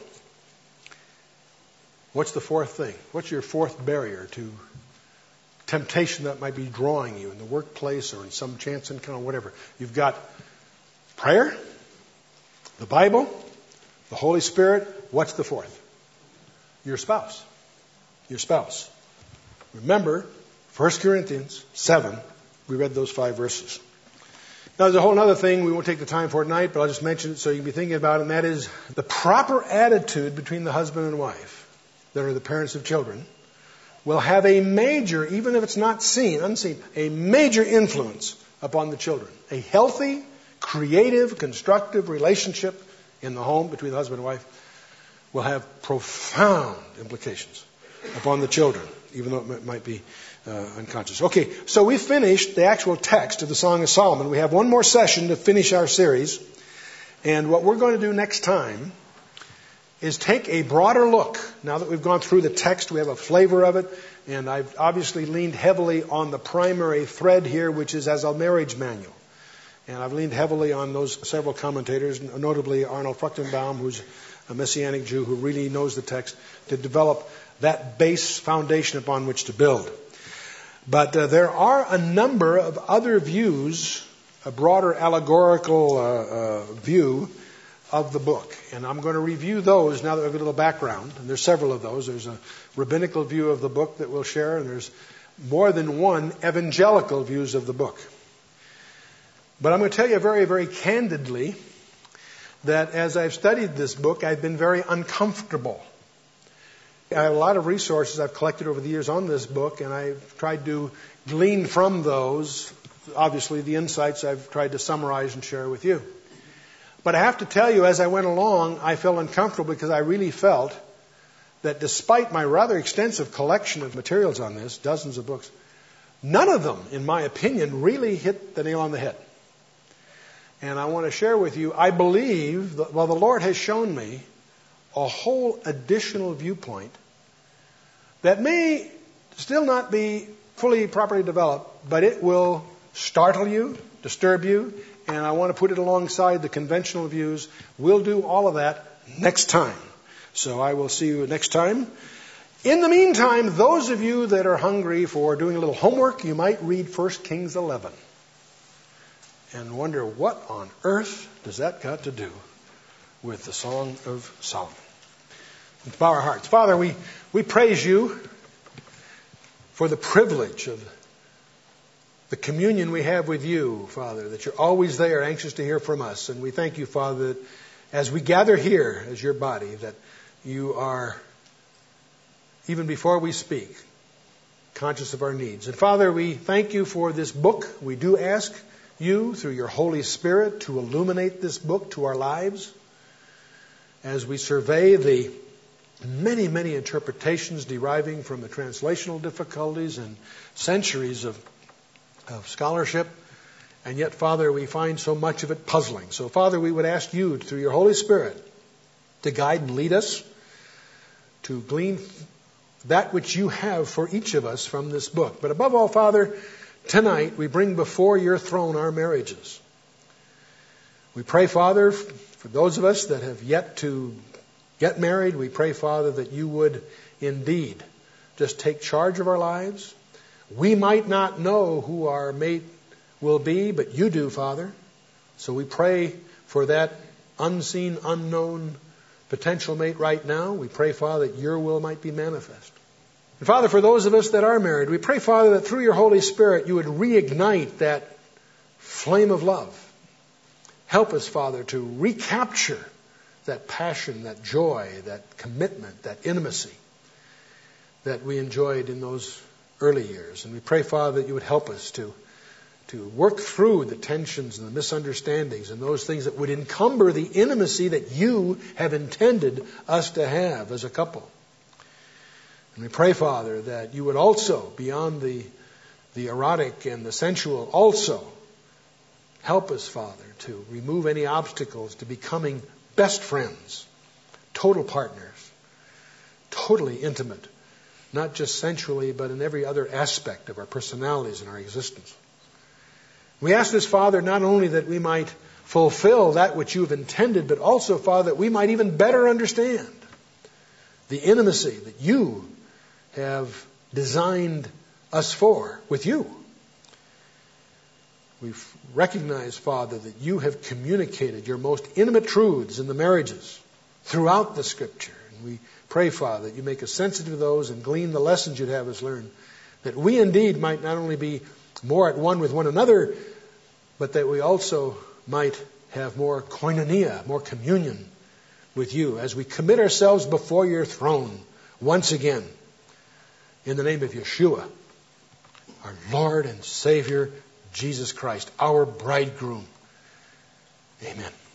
What's the fourth thing? What's your fourth barrier to temptation that might be drawing you in the workplace or in some chance encounter, whatever? You've got prayer, the Bible, the Holy Spirit. What's the fourth? Your spouse. Your spouse. Remember, 1 Corinthians 7, we read those 5 verses. Now, there's a whole other thing. We won't take the time for it tonight, but I'll just mention it so you can be thinking about it, and that is the proper attitude between the husband and wife that are the parents of children will have a major, even if it's not seen, unseen, a major influence upon the children. A healthy, creative, constructive relationship in the home between the husband and wife will have profound implications upon the children, even though it might be unconscious. Okay, so we finished the actual text of the Song of Solomon. We have one more session to finish our series. And what we're going to do next time is take a broader look. Now that we've gone through the text, we have a flavor of it. And I've obviously leaned heavily on the primary thread here, which is as a marriage manual. And I've leaned heavily on those several commentators, notably Arnold Fruchtenbaum, who's a Messianic Jew who really knows the text, to develop that base foundation upon which to build. But there are a number of other views, a broader allegorical view of the book. And I'm going to review those now that we have a little background. And there's several of those. There's a rabbinical view of the book that we'll share, and there's more than one evangelical views of the book. But I'm going to tell you very, very candidly that as I've studied this book, I've been very uncomfortable. I have a lot of resources I've collected over the years on this book, and I've tried to glean from those, obviously, the insights I've tried to summarize and share with you. But I have to tell you, as I went along, I felt uncomfortable because I really felt that despite my rather extensive collection of materials on this, dozens of books, none of them, in my opinion, really hit the nail on the head. And I want to share with you, I believe, that, well, the Lord has shown me a whole additional viewpoint that may still not be fully properly developed, but it will startle you, disturb you, and I want to put it alongside the conventional views. We'll do all of that next time. So I will see you next time. In the meantime, those of you that are hungry for doing a little homework, you might read 1 Kings 11 and wonder what on earth does that got to do with the Song of Solomon. Let's bow our hearts. Father, we praise you for the privilege of the communion we have with you, Father, that you're always there, anxious to hear from us. And we thank you, Father, that as we gather here as your body, that you are, even before we speak, conscious of our needs. And Father, we thank you for this book. We do ask you, through your Holy Spirit, to illuminate this book to our lives as we survey the many, many interpretations deriving from the translational difficulties and centuries of scholarship. And yet, Father, we find so much of it puzzling. So, Father, we would ask you, through your Holy Spirit, to guide and lead us, to glean that which you have for each of us from this book. But above all, Father, tonight we bring before your throne our marriages. We pray, Father, for those of us that have yet to get married, we pray, Father, that you would indeed just take charge of our lives. We might not know who our mate will be, but you do, Father. So we pray for that unseen, unknown potential mate right now. We pray, Father, that your will might be manifest. And Father, for those of us that are married, we pray, Father, that through your Holy Spirit you would reignite that flame of love. Help us, Father, to recapture that passion, that joy, that commitment, that intimacy that we enjoyed in those early years. And we pray, Father, that you would help us to work through the tensions and the misunderstandings and those things that would encumber the intimacy that you have intended us to have as a couple. And we pray, Father, that you would also, beyond the erotic and the sensual, also help us, Father, to remove any obstacles to becoming best friends, total partners, totally intimate, not just sensually, but in every other aspect of our personalities and our existence. We ask this, Father, not only that we might fulfill that which you have intended, but also, Father, that we might even better understand the intimacy that you have designed us for with you. We've recognized, Father, that you have communicated your most intimate truths in the marriages throughout the Scripture. And we pray, Father, that you make us sensitive to those and glean the lessons you'd have us learn, that we indeed might not only be more at one with one another, but that we also might have more koinonia, more communion with you as we commit ourselves before your throne once again. In the name of Yeshua, our Lord and Savior, Jesus Christ, our bridegroom. Amen.